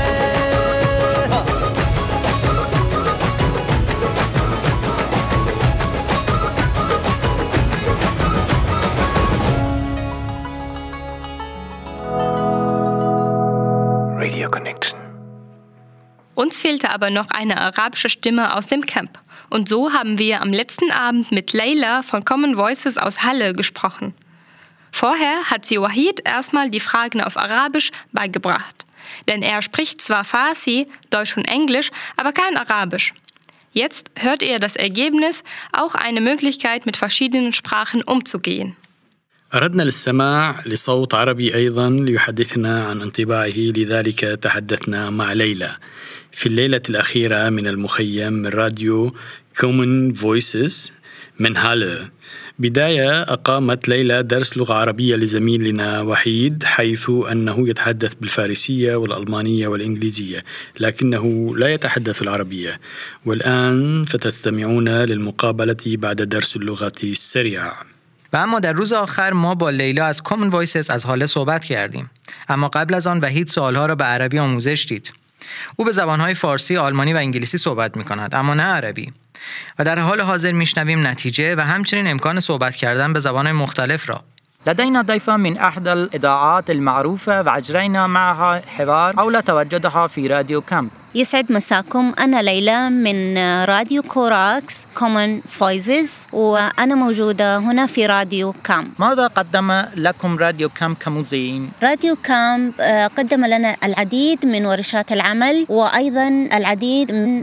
Radio Connection. Uns fehlte aber noch eine arabische Stimme aus dem Camp. Und so haben wir am letzten Abend mit Leila von Common Voices aus Halle gesprochen. Vorher hat sie Wahid erstmal die Fragen auf Arabisch beigebracht. Denn er spricht zwar Farsi, Deutsch und Englisch, aber kein Arabisch. Jetzt hört ihr das Ergebnis, auch eine Möglichkeit, mit verschiedenen Sprachen umzugehen. أردنا الاستماع لصوت عربي أيضا ليحدثنا عن انطباعه، لذلك تحدثنا مع ليلى في الليلة الأخيرة من المخيم من راديو Common Voices من هالو. بداية أقامت ليلى درس لغة عربية لزميلنا وحيد، حيث أنه يتحدث بالفارسية والألمانية والإنجليزية لكنه لا يتحدث العربية. والآن فتستمعون للمقابلة بعد درس اللغة السريع. و اما در روز آخر ما با لیلا از Common Voices از حاله صحبت کردیم. اما قبل از آن وحید سوالها را به عربی آموزش دید. او به زبانهای فارسی، آلمانی و انگلیسی صحبت می‌کند اما نه عربی. و در حال حاضر میشنویم نتیجه و همچنین امکان صحبت کردن به زبانهای مختلف را. لدينا ضيفة من إحدى الإذاعات المعروفة وأجرينا معها حوار حول تواجدها في راديو كامب. يسعد مساكم، أنا ليلى من راديو كوراكس Common Voices، وأنا موجودة هنا في راديو كامب. ماذا قدم لكم راديو كامب كمذيعين؟ راديو كامب قدم لنا العديد من ورشات العمل، وأيضا العديد من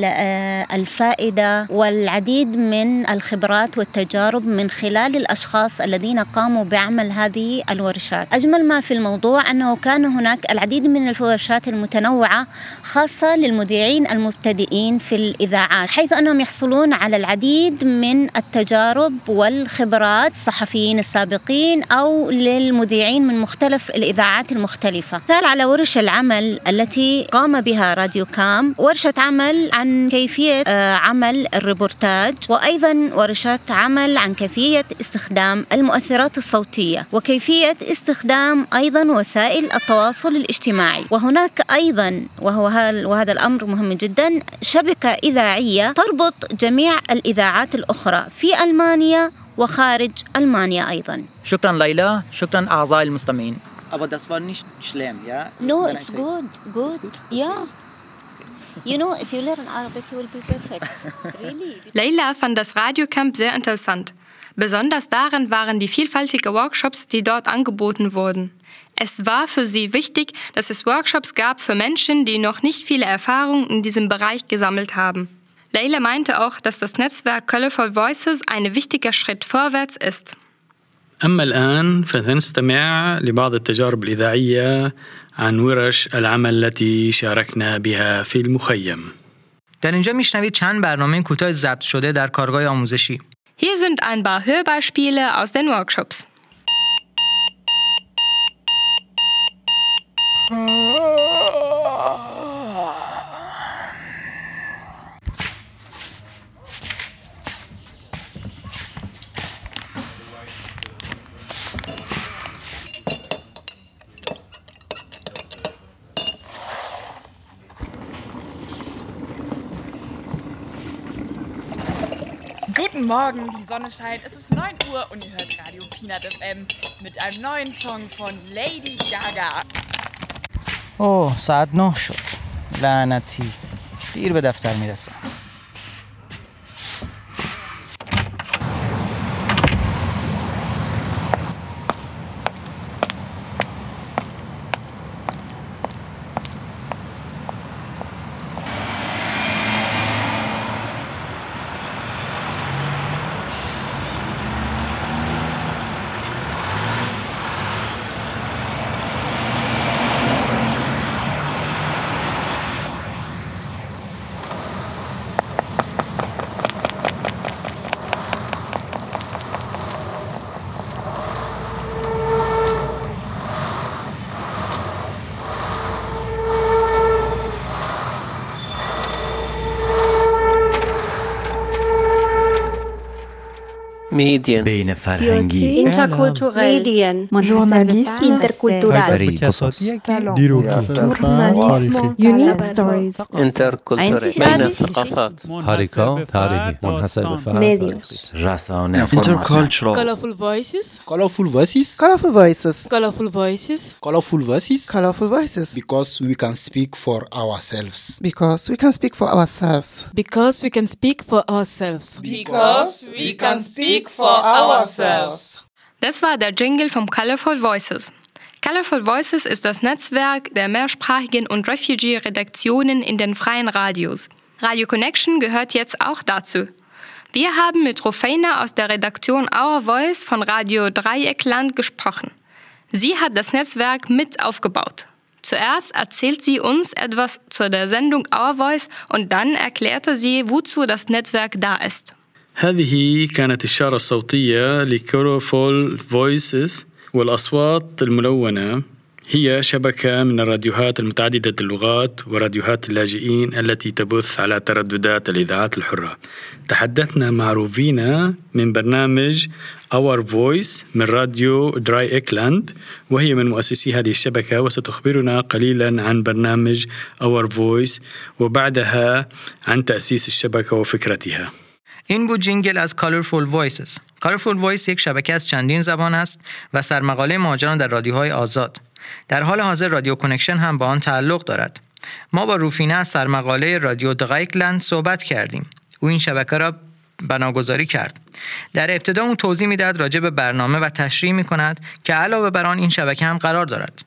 الفائدة والعديد من الخبرات والتجارب من خلال الأشخاص الذين قاموا بعمل هذه الورشات. أجمل ما في الموضوع أنه كان هناك العديد من الورشات المتنوعة خاصة للمذيعين المبتدئين في الإذاعات، حيث أنهم يحصلون على العديد من التجارب والخبرات، الصحفيين السابقين أو للمذيعين من مختلف الإذاعات المختلفة. مثال على ورش العمل التي قام بها راديو كام، ورشة عمل عن كيفية عمل الريبورتاج، وأيضا ورشات عمل عن كيفية استخدام المؤثرات الصوتية وكيفية استخدام أيضا وسائل التواصل الاجتماعي. وهناك أيضا وهذا الأمر مهم جدا، شبكة إذاعية تربط جميع الإذاعات الأخرى في ألمانيا وخارج ألمانيا أيضا. شكرا ليلى، شكرا أعزائي المستمعين. Aber das war nicht schlimm, ja? No, it's good. Yeah. You know, if you learn Arabic, you will be perfect. Really. Leila fand das Radiocamp sehr interessant. Besonders darin waren die vielfältigen Workshops, die dort angeboten wurden. Es war für sie wichtig, dass es Workshops gab für Menschen, die noch nicht viele Erfahrungen in diesem Bereich gesammelt haben. Leila meinte auch, dass das Netzwerk Colorful Voices ein wichtiger Schritt vorwärts ist. أما الآن فسنستمع لبعض التجارب الإذاعية عن ورش العمل التي شاركنا بها في المخيم. در اینجا میشنوید چند برنامه کوتاه ضبط شده در کارگاه آموزشی. Hier sind ein paar Hörbeispiele aus den Workshops. Guten Morgen, die Sonne scheint, es ist 9 Uhr und ihr hört Radio Peanut FM mit einem neuen Song von Lady Gaga. اوه ساعت 9 شد، لعنتی دیر به دفتر میرسم. ميديان بين فرهنگی انتركولتورال جورناليسم انتركولتورال جورناليسم يونيك ستوريز انتركولتورال بين الثقافات حركة تاريخي منحصر بفهم ميديوس رسانة intercultural colorful voices colorful voices colorful voices colorful voices colorful voices colorful voices because we can speak for ourselves because we can speak for ourselves because we can speak for ourselves because we can speak for ourselves. Das war der Jingle vom Colorful Voices. Colorful Voices ist das Netzwerk der mehrsprachigen und Refugee-Redaktionen in den freien Radios. Radio Connection gehört jetzt auch dazu. Wir haben mit Rufeina aus der Redaktion Our Voice von Radio Dreieckland gesprochen. Sie hat das Netzwerk mit aufgebaut. Zuerst erzählt sie uns etwas zu der Sendung Our Voice und dann erklärte sie, wozu das Netzwerk da ist. هذه كانت الشارة الصوتية لكولورفول فويسز والأصوات الملونة. هي شبكة من الراديوهات المتعددة اللغات وراديوهات اللاجئين التي تبث على ترددات الإذاعات الحرة. تحدثنا مع روفينا من برنامج Our Voice من راديو دراي إكلاند، وهي من مؤسسي هذه الشبكة، وستخبرنا قليلا عن برنامج Our Voice وبعدها عن تأسيس الشبكة وفكرتها. این بود جینگل از Colorful Voices. Colorful Voice یک شبکه از چندین زبان است و سرمقاله مهاجران در رادیوهای آزاد. در حال حاضر رادیو کانکشن هم با آن تعلق دارد. ما با روفینه از سرمقاله رادیو درایکلند صحبت کردیم. او این شبکه را بناگذاری کرد. در ابتدا اون توضیح میدهد راجع به برنامه و تشریح میکند که علاوه بر آن این شبکه هم قرار دارد.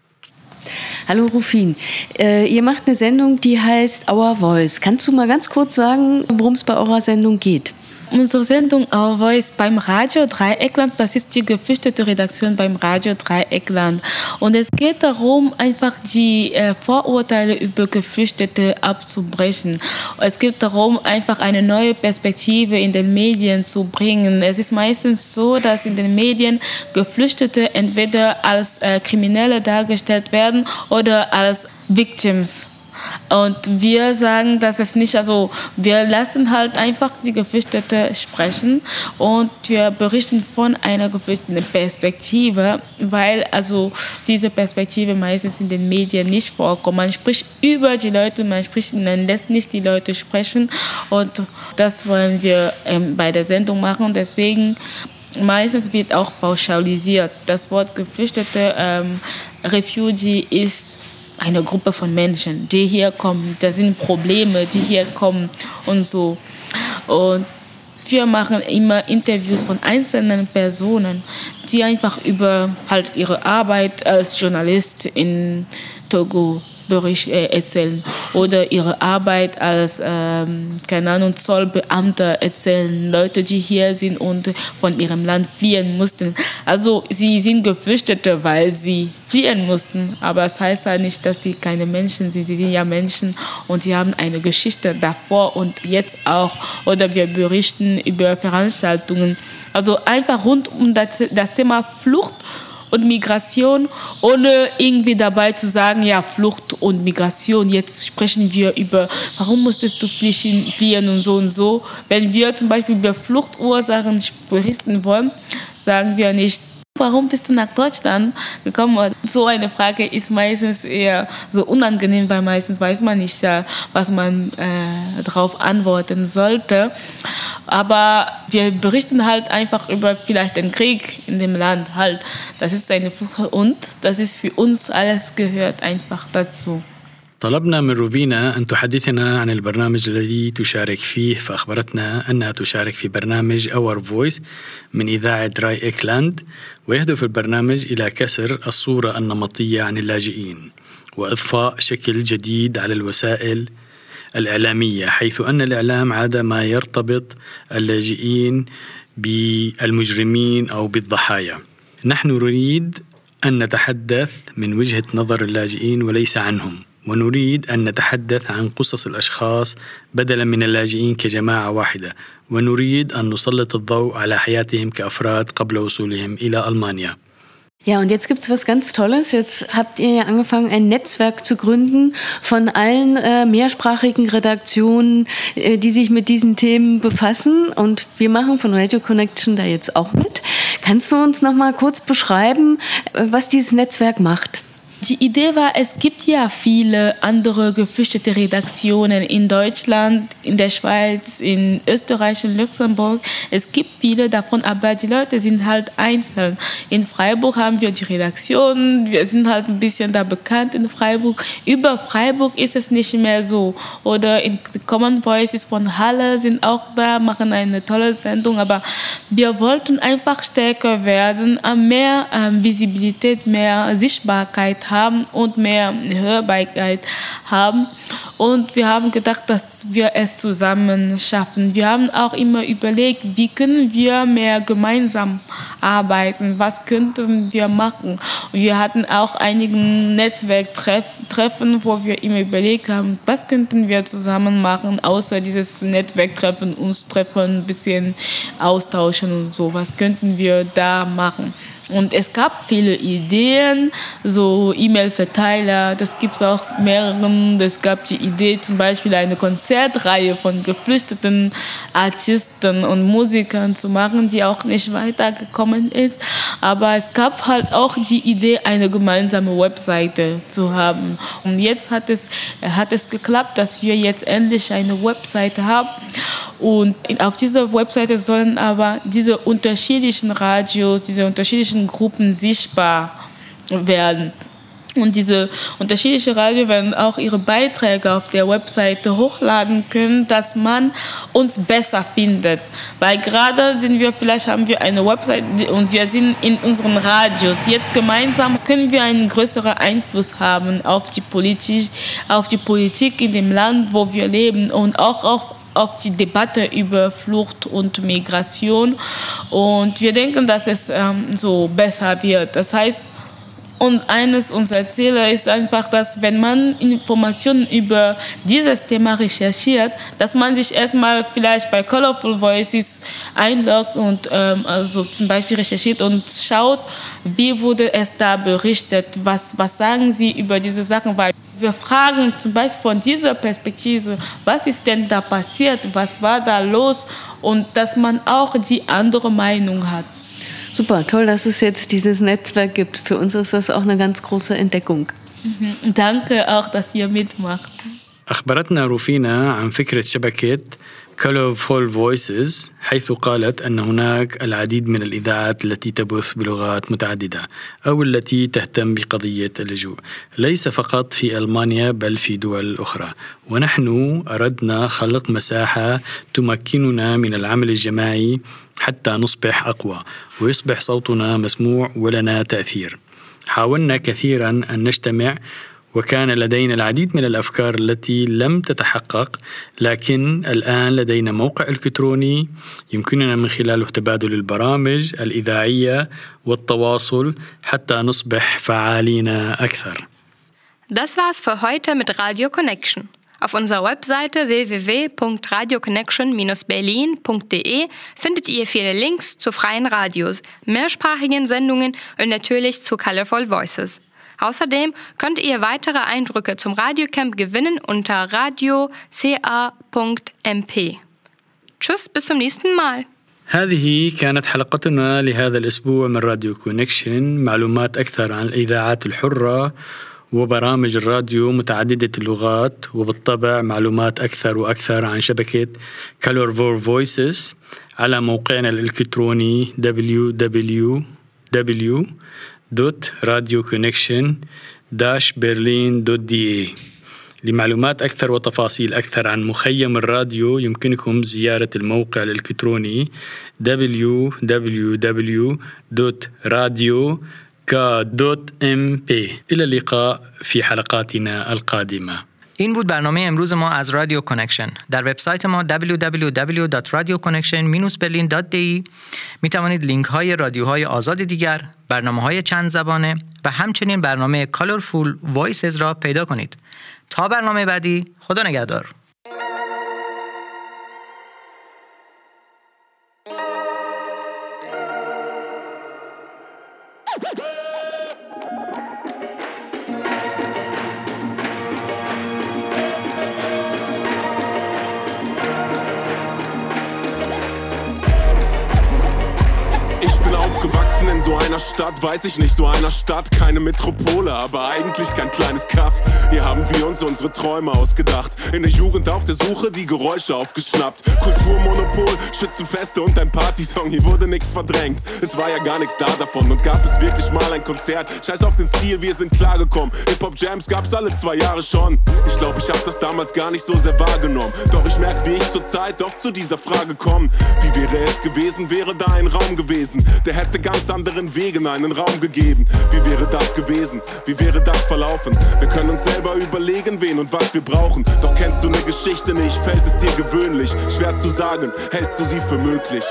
Hallo Rufin, ihr macht eine Sendung, die heißt Our Voice. Kannst du mal ganz kurz sagen, worum es bei eurer Sendung geht? Unsere Sendung Our Voice beim Radio Dreieckland, das ist die geflüchtete Redaktion beim Radio Dreieckland. Und es geht darum, einfach die Vorurteile über Geflüchtete abzubrechen. Es geht darum, einfach eine neue Perspektive in den Medien zu bringen. Es ist meistens so, dass in den Medien Geflüchtete entweder als Kriminelle dargestellt werden oder als Victims. Und wir sagen, dass es nicht, also wir lassen halt einfach die Geflüchteten sprechen und wir berichten von einer geflüchteten Perspektive, weil also diese Perspektive meistens in den Medien nicht vorkommt. Man spricht über die Leute, man lässt nicht die Leute sprechen und das wollen wir bei der Sendung machen. Deswegen meistens wird auch pauschalisiert. Das Wort Geflüchtete, Refugee ist eine Gruppe von Menschen, die hier kommen. Das sind Probleme, die hier kommen und so. Und wir machen immer Interviews von einzelnen Personen, die einfach über halt ihre Arbeit als Journalist in Togo erzählen oder ihre Arbeit als Zollbeamter erzählen, Leute, die hier sind und von ihrem Land fliehen mussten. Also sie sind Geflüchtete, weil sie fliehen mussten, aber es heißt ja nicht, dass sie keine Menschen sind. Sie sind ja Menschen und sie haben eine Geschichte davor und jetzt auch. Oder wir berichten über Veranstaltungen. Also einfach rund um das Thema Flucht und Migration, ohne irgendwie dabei zu sagen, ja, Flucht und Migration, jetzt sprechen wir über, warum musstest du fliehen und so und so. Wenn wir zum Beispiel über Fluchtursachen berichten wollen, sagen wir nicht, warum bist du nach Deutschland gekommen? So eine Frage ist meistens eher so unangenehm, weil meistens weiß man nicht, was man darauf antworten sollte. Aber wir berichten halt einfach über vielleicht den Krieg in dem Land halt. Das ist eine Flucht und das ist für uns alles gehört einfach dazu. طلبنا من روفينا أن تحدثنا عن البرنامج الذي تشارك فيه، فأخبرتنا أنها تشارك في برنامج Our Voice من إذاعة دراي إكلاند، ويهدف البرنامج إلى كسر الصورة النمطية عن اللاجئين وإضفاء شكل جديد على الوسائل الإعلامية، حيث أن الإعلام عادة ما يرتبط اللاجئين بالمجرمين أو بالضحايا. نحن نريد أن نتحدث من وجهة نظر اللاجئين وليس عنهم، ونريد أن نتحدث عن قصص الأشخاص بدلاً من اللاجئين كجماعة واحدة، ونريد أن نسلط الضوء على حياتهم كأفراد قبل وصولهم إلى ألمانيا. Ja, und jetzt gibt es was ganz Tolles. Jetzt habt ihr ja angefangen, ein Netzwerk zu gründen von allen mehrsprachigen Redaktionen, die sich mit diesen Themen befassen. Und wir machen von Radio Connection da jetzt auch mit. Kannst du uns noch mal kurz beschreiben, was dieses Netzwerk macht? Die Idee war, es gibt ja viele andere geflüchtete Redaktionen in Deutschland, in der Schweiz, in Österreich, in Luxemburg. Es gibt viele davon, aber die Leute sind halt einzeln. In Freiburg haben wir die Redaktion, wir sind halt ein bisschen da bekannt in Freiburg. Über Freiburg ist es nicht mehr so. Oder in Common Voices von Halle sind auch da, machen eine tolle Sendung. Aber wir wollten einfach stärker werden, mehr Visibilität, mehr Sichtbarkeit haben haben und mehr Hörbarkeit haben. Und wir haben gedacht, dass wir es zusammen schaffen. Wir haben auch immer überlegt, wie können wir mehr gemeinsam arbeiten, was könnten wir machen. Und wir hatten auch einige Netzwerktreffen, wo wir immer überlegt haben, was könnten wir zusammen machen, außer dieses Netzwerktreffen, uns treffen, ein bisschen austauschen und so, was könnten wir da machen. Und es gab viele Ideen, so E-Mail-Verteiler, das gibt es auch mehreren. Es gab die Idee, zum Beispiel eine Konzertreihe von geflüchteten Artisten und Musikern zu machen, die auch nicht weitergekommen ist. Aber es gab halt auch die Idee, eine gemeinsame Webseite zu haben. Und jetzt hat es geklappt, dass wir jetzt endlich eine Webseite haben. Und auf dieser Webseite sollen aber diese unterschiedlichen Radios, diese unterschiedlichen Gruppen sichtbar werden. Und diese unterschiedlichen Radios werden auch ihre Beiträge auf der Webseite hochladen können, dass man uns besser findet. Weil gerade haben wir eine Webseite und wir sind in unseren Radios. Jetzt gemeinsam können wir einen größeren Einfluss haben auf die Politik in dem Land, wo wir leben und auch auf die Debatte über Flucht und Migration. Und wir denken, dass es so besser wird. Das heißt, und eines unserer Ziele ist einfach, dass wenn man Informationen über dieses Thema recherchiert, dass man sich erstmal vielleicht bei Colorful Voices einloggt und also zum Beispiel recherchiert und schaut, wie wurde es da berichtet, was sagen sie über diese Sachen, weil wir fragen zum Beispiel von dieser Perspektive, was ist denn da passiert, was war da los und dass man auch die andere Meinung hat. Super, toll, dass es jetzt dieses Netzwerk gibt. Für uns ist das auch eine ganz große Entdeckung. Danke auch, dass ihr mitmacht. أخبرتنا روفينا عن فكرة شبكة Colorful Voices، حيث قالت أن هناك العديد من الإذاعات التي تبث بلغات متعددة أو التي تهتم بقضية اللجوء، ليس فقط في ألمانيا بل في دول أخرى. ونحن أردنا خلق مساحة تمكننا من العمل الجماعي حتى نصبح أقوى ويصبح صوتنا مسموع ولنا تأثير. حاولنا كثيرا أن نجتمع وكان لدينا العديد من الأفكار التي لم تتحقق، لكن الآن لدينا موقع إلكتروني يمكننا من خلاله تبادل البرامج الإذاعية والتواصل حتى نصبح فعالين أكثر. Das war's für heute mit Radio Connection. Auf unserer Webseite www.radioconnection-berlin.de findet ihr viele Links zu freien Radios, mehrsprachigen Sendungen und natürlich zu Colorful Voices. Außerdem könnt ihr weitere Eindrücke zum Radiocamp gewinnen unter radioca.mp. Tschüss, bis zum nächsten Mal. هذه كانت حلقتنا لهذا الأسبوع من راديو كونكشن. معلومات أكثر عن الإذاعات الحرة وبرامج الراديو متعددة اللغات، وبالطبع معلومات أكثر وأكثر عن شبكة Colorful Voices على موقعنا الإلكتروني www.radioconnection-berlin.de. لمعلومات أكثر وتفاصيل أكثر عن مخيم الراديو يمكنكم زيارة الموقع الإلكتروني www.radioca.mp. إلى اللقاء في حلقاتنا القادمة. این بود برنامه امروز ما از رادیو کانکشن. در وبسایت ما www.radioconnection-berlin.de می توانید لینک های رادیوهای آزاد دیگر، برنامه‌های چند زبانه و همچنین برنامه Colorful Voices را پیدا کنید. تا برنامه بعدی، خدا نگهدار. Aufgewachsen in so einer Stadt, weiß ich nicht, so einer Stadt, keine Metropole, aber eigentlich kein kleines Kaff. Hier haben wir uns unsere Träume ausgedacht, in der Jugend auf der Suche, die Geräusche aufgeschnappt. Kulturmonopol, Schützenfeste und ein Partysong, hier wurde nichts verdrängt. Es war ja gar nichts da davon und gab es wirklich mal ein Konzert. Scheiß auf den Stil, wir sind klargekommen. Hip-Hop-Jams gab's alle 2 Jahre schon. Ich glaube, ich hab das damals gar nicht so sehr wahrgenommen. Doch ich merk, wie ich zur Zeit oft zu dieser Frage komme. Wie wäre es gewesen, wäre da ein Raum gewesen, der hätte ganz andere neuen Wegen einen Raum gegeben. Wie wäre das gewesen? Wie wäre das verlaufen? Wir können uns selber überlegen, wen und was wir brauchen. Doch kennst du eine Geschichte nicht, fällt es dir gewöhnlich? Schwer zu sagen, hältst du sie für möglich?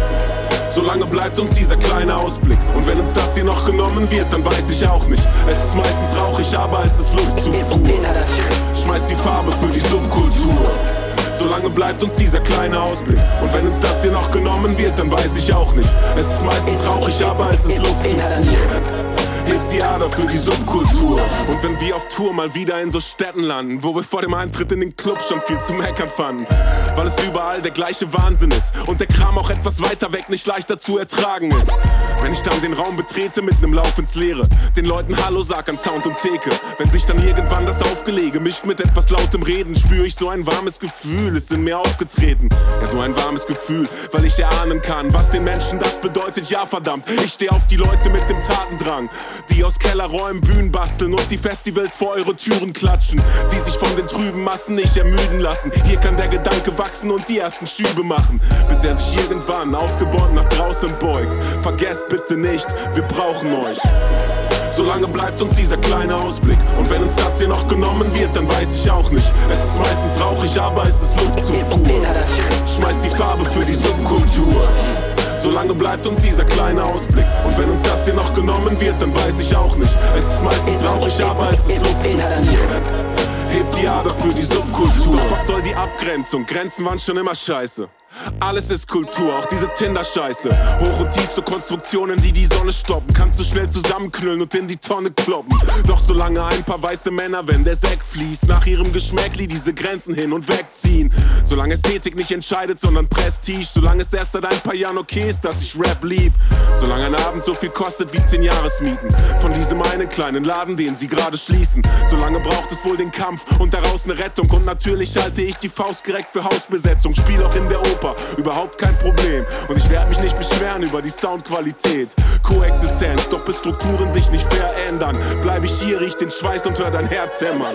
Solange bleibt uns dieser kleine Ausblick. Und wenn uns das hier noch genommen wird, dann weiß ich auch nicht. Es ist meistens rauchig, aber es ist Luftzufuhr. Schmeiß die Farbe für die Subkultur. Solange bleibt uns dieser kleine Ausblick. Und wenn uns das hier noch genommen wird, dann weiß ich auch nicht. Es ist meistens rauchig, aber es ist Luftzufuhr. Hebt die Ader für die Subkultur. Und wenn wir auf Tour mal wieder in so Städten landen, wo wir vor dem Eintritt in den Club schon viel zu meckern fanden, weil es überall der gleiche Wahnsinn ist und der Kram auch etwas weiter weg nicht leichter zu ertragen ist. Wenn ich dann den Raum betrete mit nem Lauf ins Leere, den Leuten Hallo sag an Sound und Theke, wenn sich dann irgendwann das Aufgelege mischt mit etwas lautem Reden, spüre ich so ein warmes Gefühl, ist in mir aufgetreten. Ja, so ein warmes Gefühl, weil ich erahnen kann, was den Menschen das bedeutet. Ja, verdammt, ich steh auf die Leute mit dem Tatendrang, die aus Kellerräumen Bühnen basteln und die Festivals vor eure Türen klatschen, die sich von den trüben Massen nicht ermüden lassen. Hier kann der Gedanke wachsen und die ersten Schübe machen, bis er sich irgendwann aufgebäumt nach draußen beugt. Vergesst bitte nicht, wir brauchen euch. Solange bleibt uns dieser kleine Ausblick. Und wenn uns das hier noch genommen wird, dann weiß ich auch nicht. Es ist meistens rauchig, aber es ist Luftzufuhr. Schmeiß die Farbe für die Subkultur. Solange bleibt uns dieser kleine Ausblick. Und wenn uns das hier noch genommen wird, dann weiß ich auch nicht. Es ist meistens rauchig, aber es ist Luftzufuhr. Hebt die Ader für die Subkultur. Doch was soll die Abgrenzung? Grenzen waren schon immer scheiße. Alles ist Kultur, auch diese Tinder-Scheiße. Hoch- und tiefste Konstruktionen, die die Sonne stoppen, kannst du schnell zusammenknüllen und in die Tonne kloppen. Doch solange ein paar weiße Männer, wenn der Sekt fließt, nach ihrem Geschmäckli diese Grenzen hin und wegziehen. Solange Ästhetik nicht entscheidet, sondern Prestige. Solange es erst seit ein paar Jahren okay ist, dass ich Rap lieb. Solange ein Abend so viel kostet wie 10 Jahresmieten von diesem einen kleinen Laden, den sie gerade schließen. Solange braucht es wohl den Kampf und daraus eine Rettung. Und natürlich halte ich die Faust gereckt für Hausbesetzung. Spiel auch in der Oper, überhaupt kein Problem. Und ich werde mich nicht beschweren über die Soundqualität. Koexistenz, doch bis Strukturen sich nicht verändern, bleib ich hier, riech den Schweiß und hör dein Herz hämmern.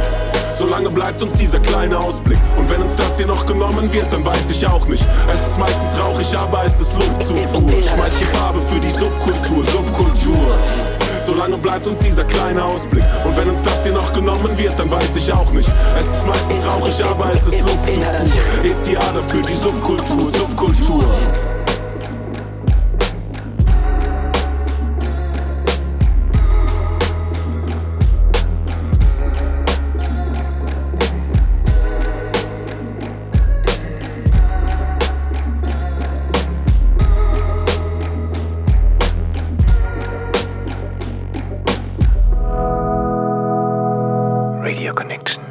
Solange bleibt uns dieser kleine Ausblick. Und wenn uns das hier noch genommen wird, dann weiß ich auch nicht. Es ist meistens rauchig, aber es ist Luftzufuhr. Schmeiß die Farbe für die Subkultur, Subkultur. Solange bleibt uns dieser kleine Ausblick. Und wenn uns das hier noch genommen wird, dann weiß ich auch nicht. Es ist meistens rauchig, aber es ist Luftzufuhr. Hebt die Ader für die Subkultur, Subkultur. Radio Connection.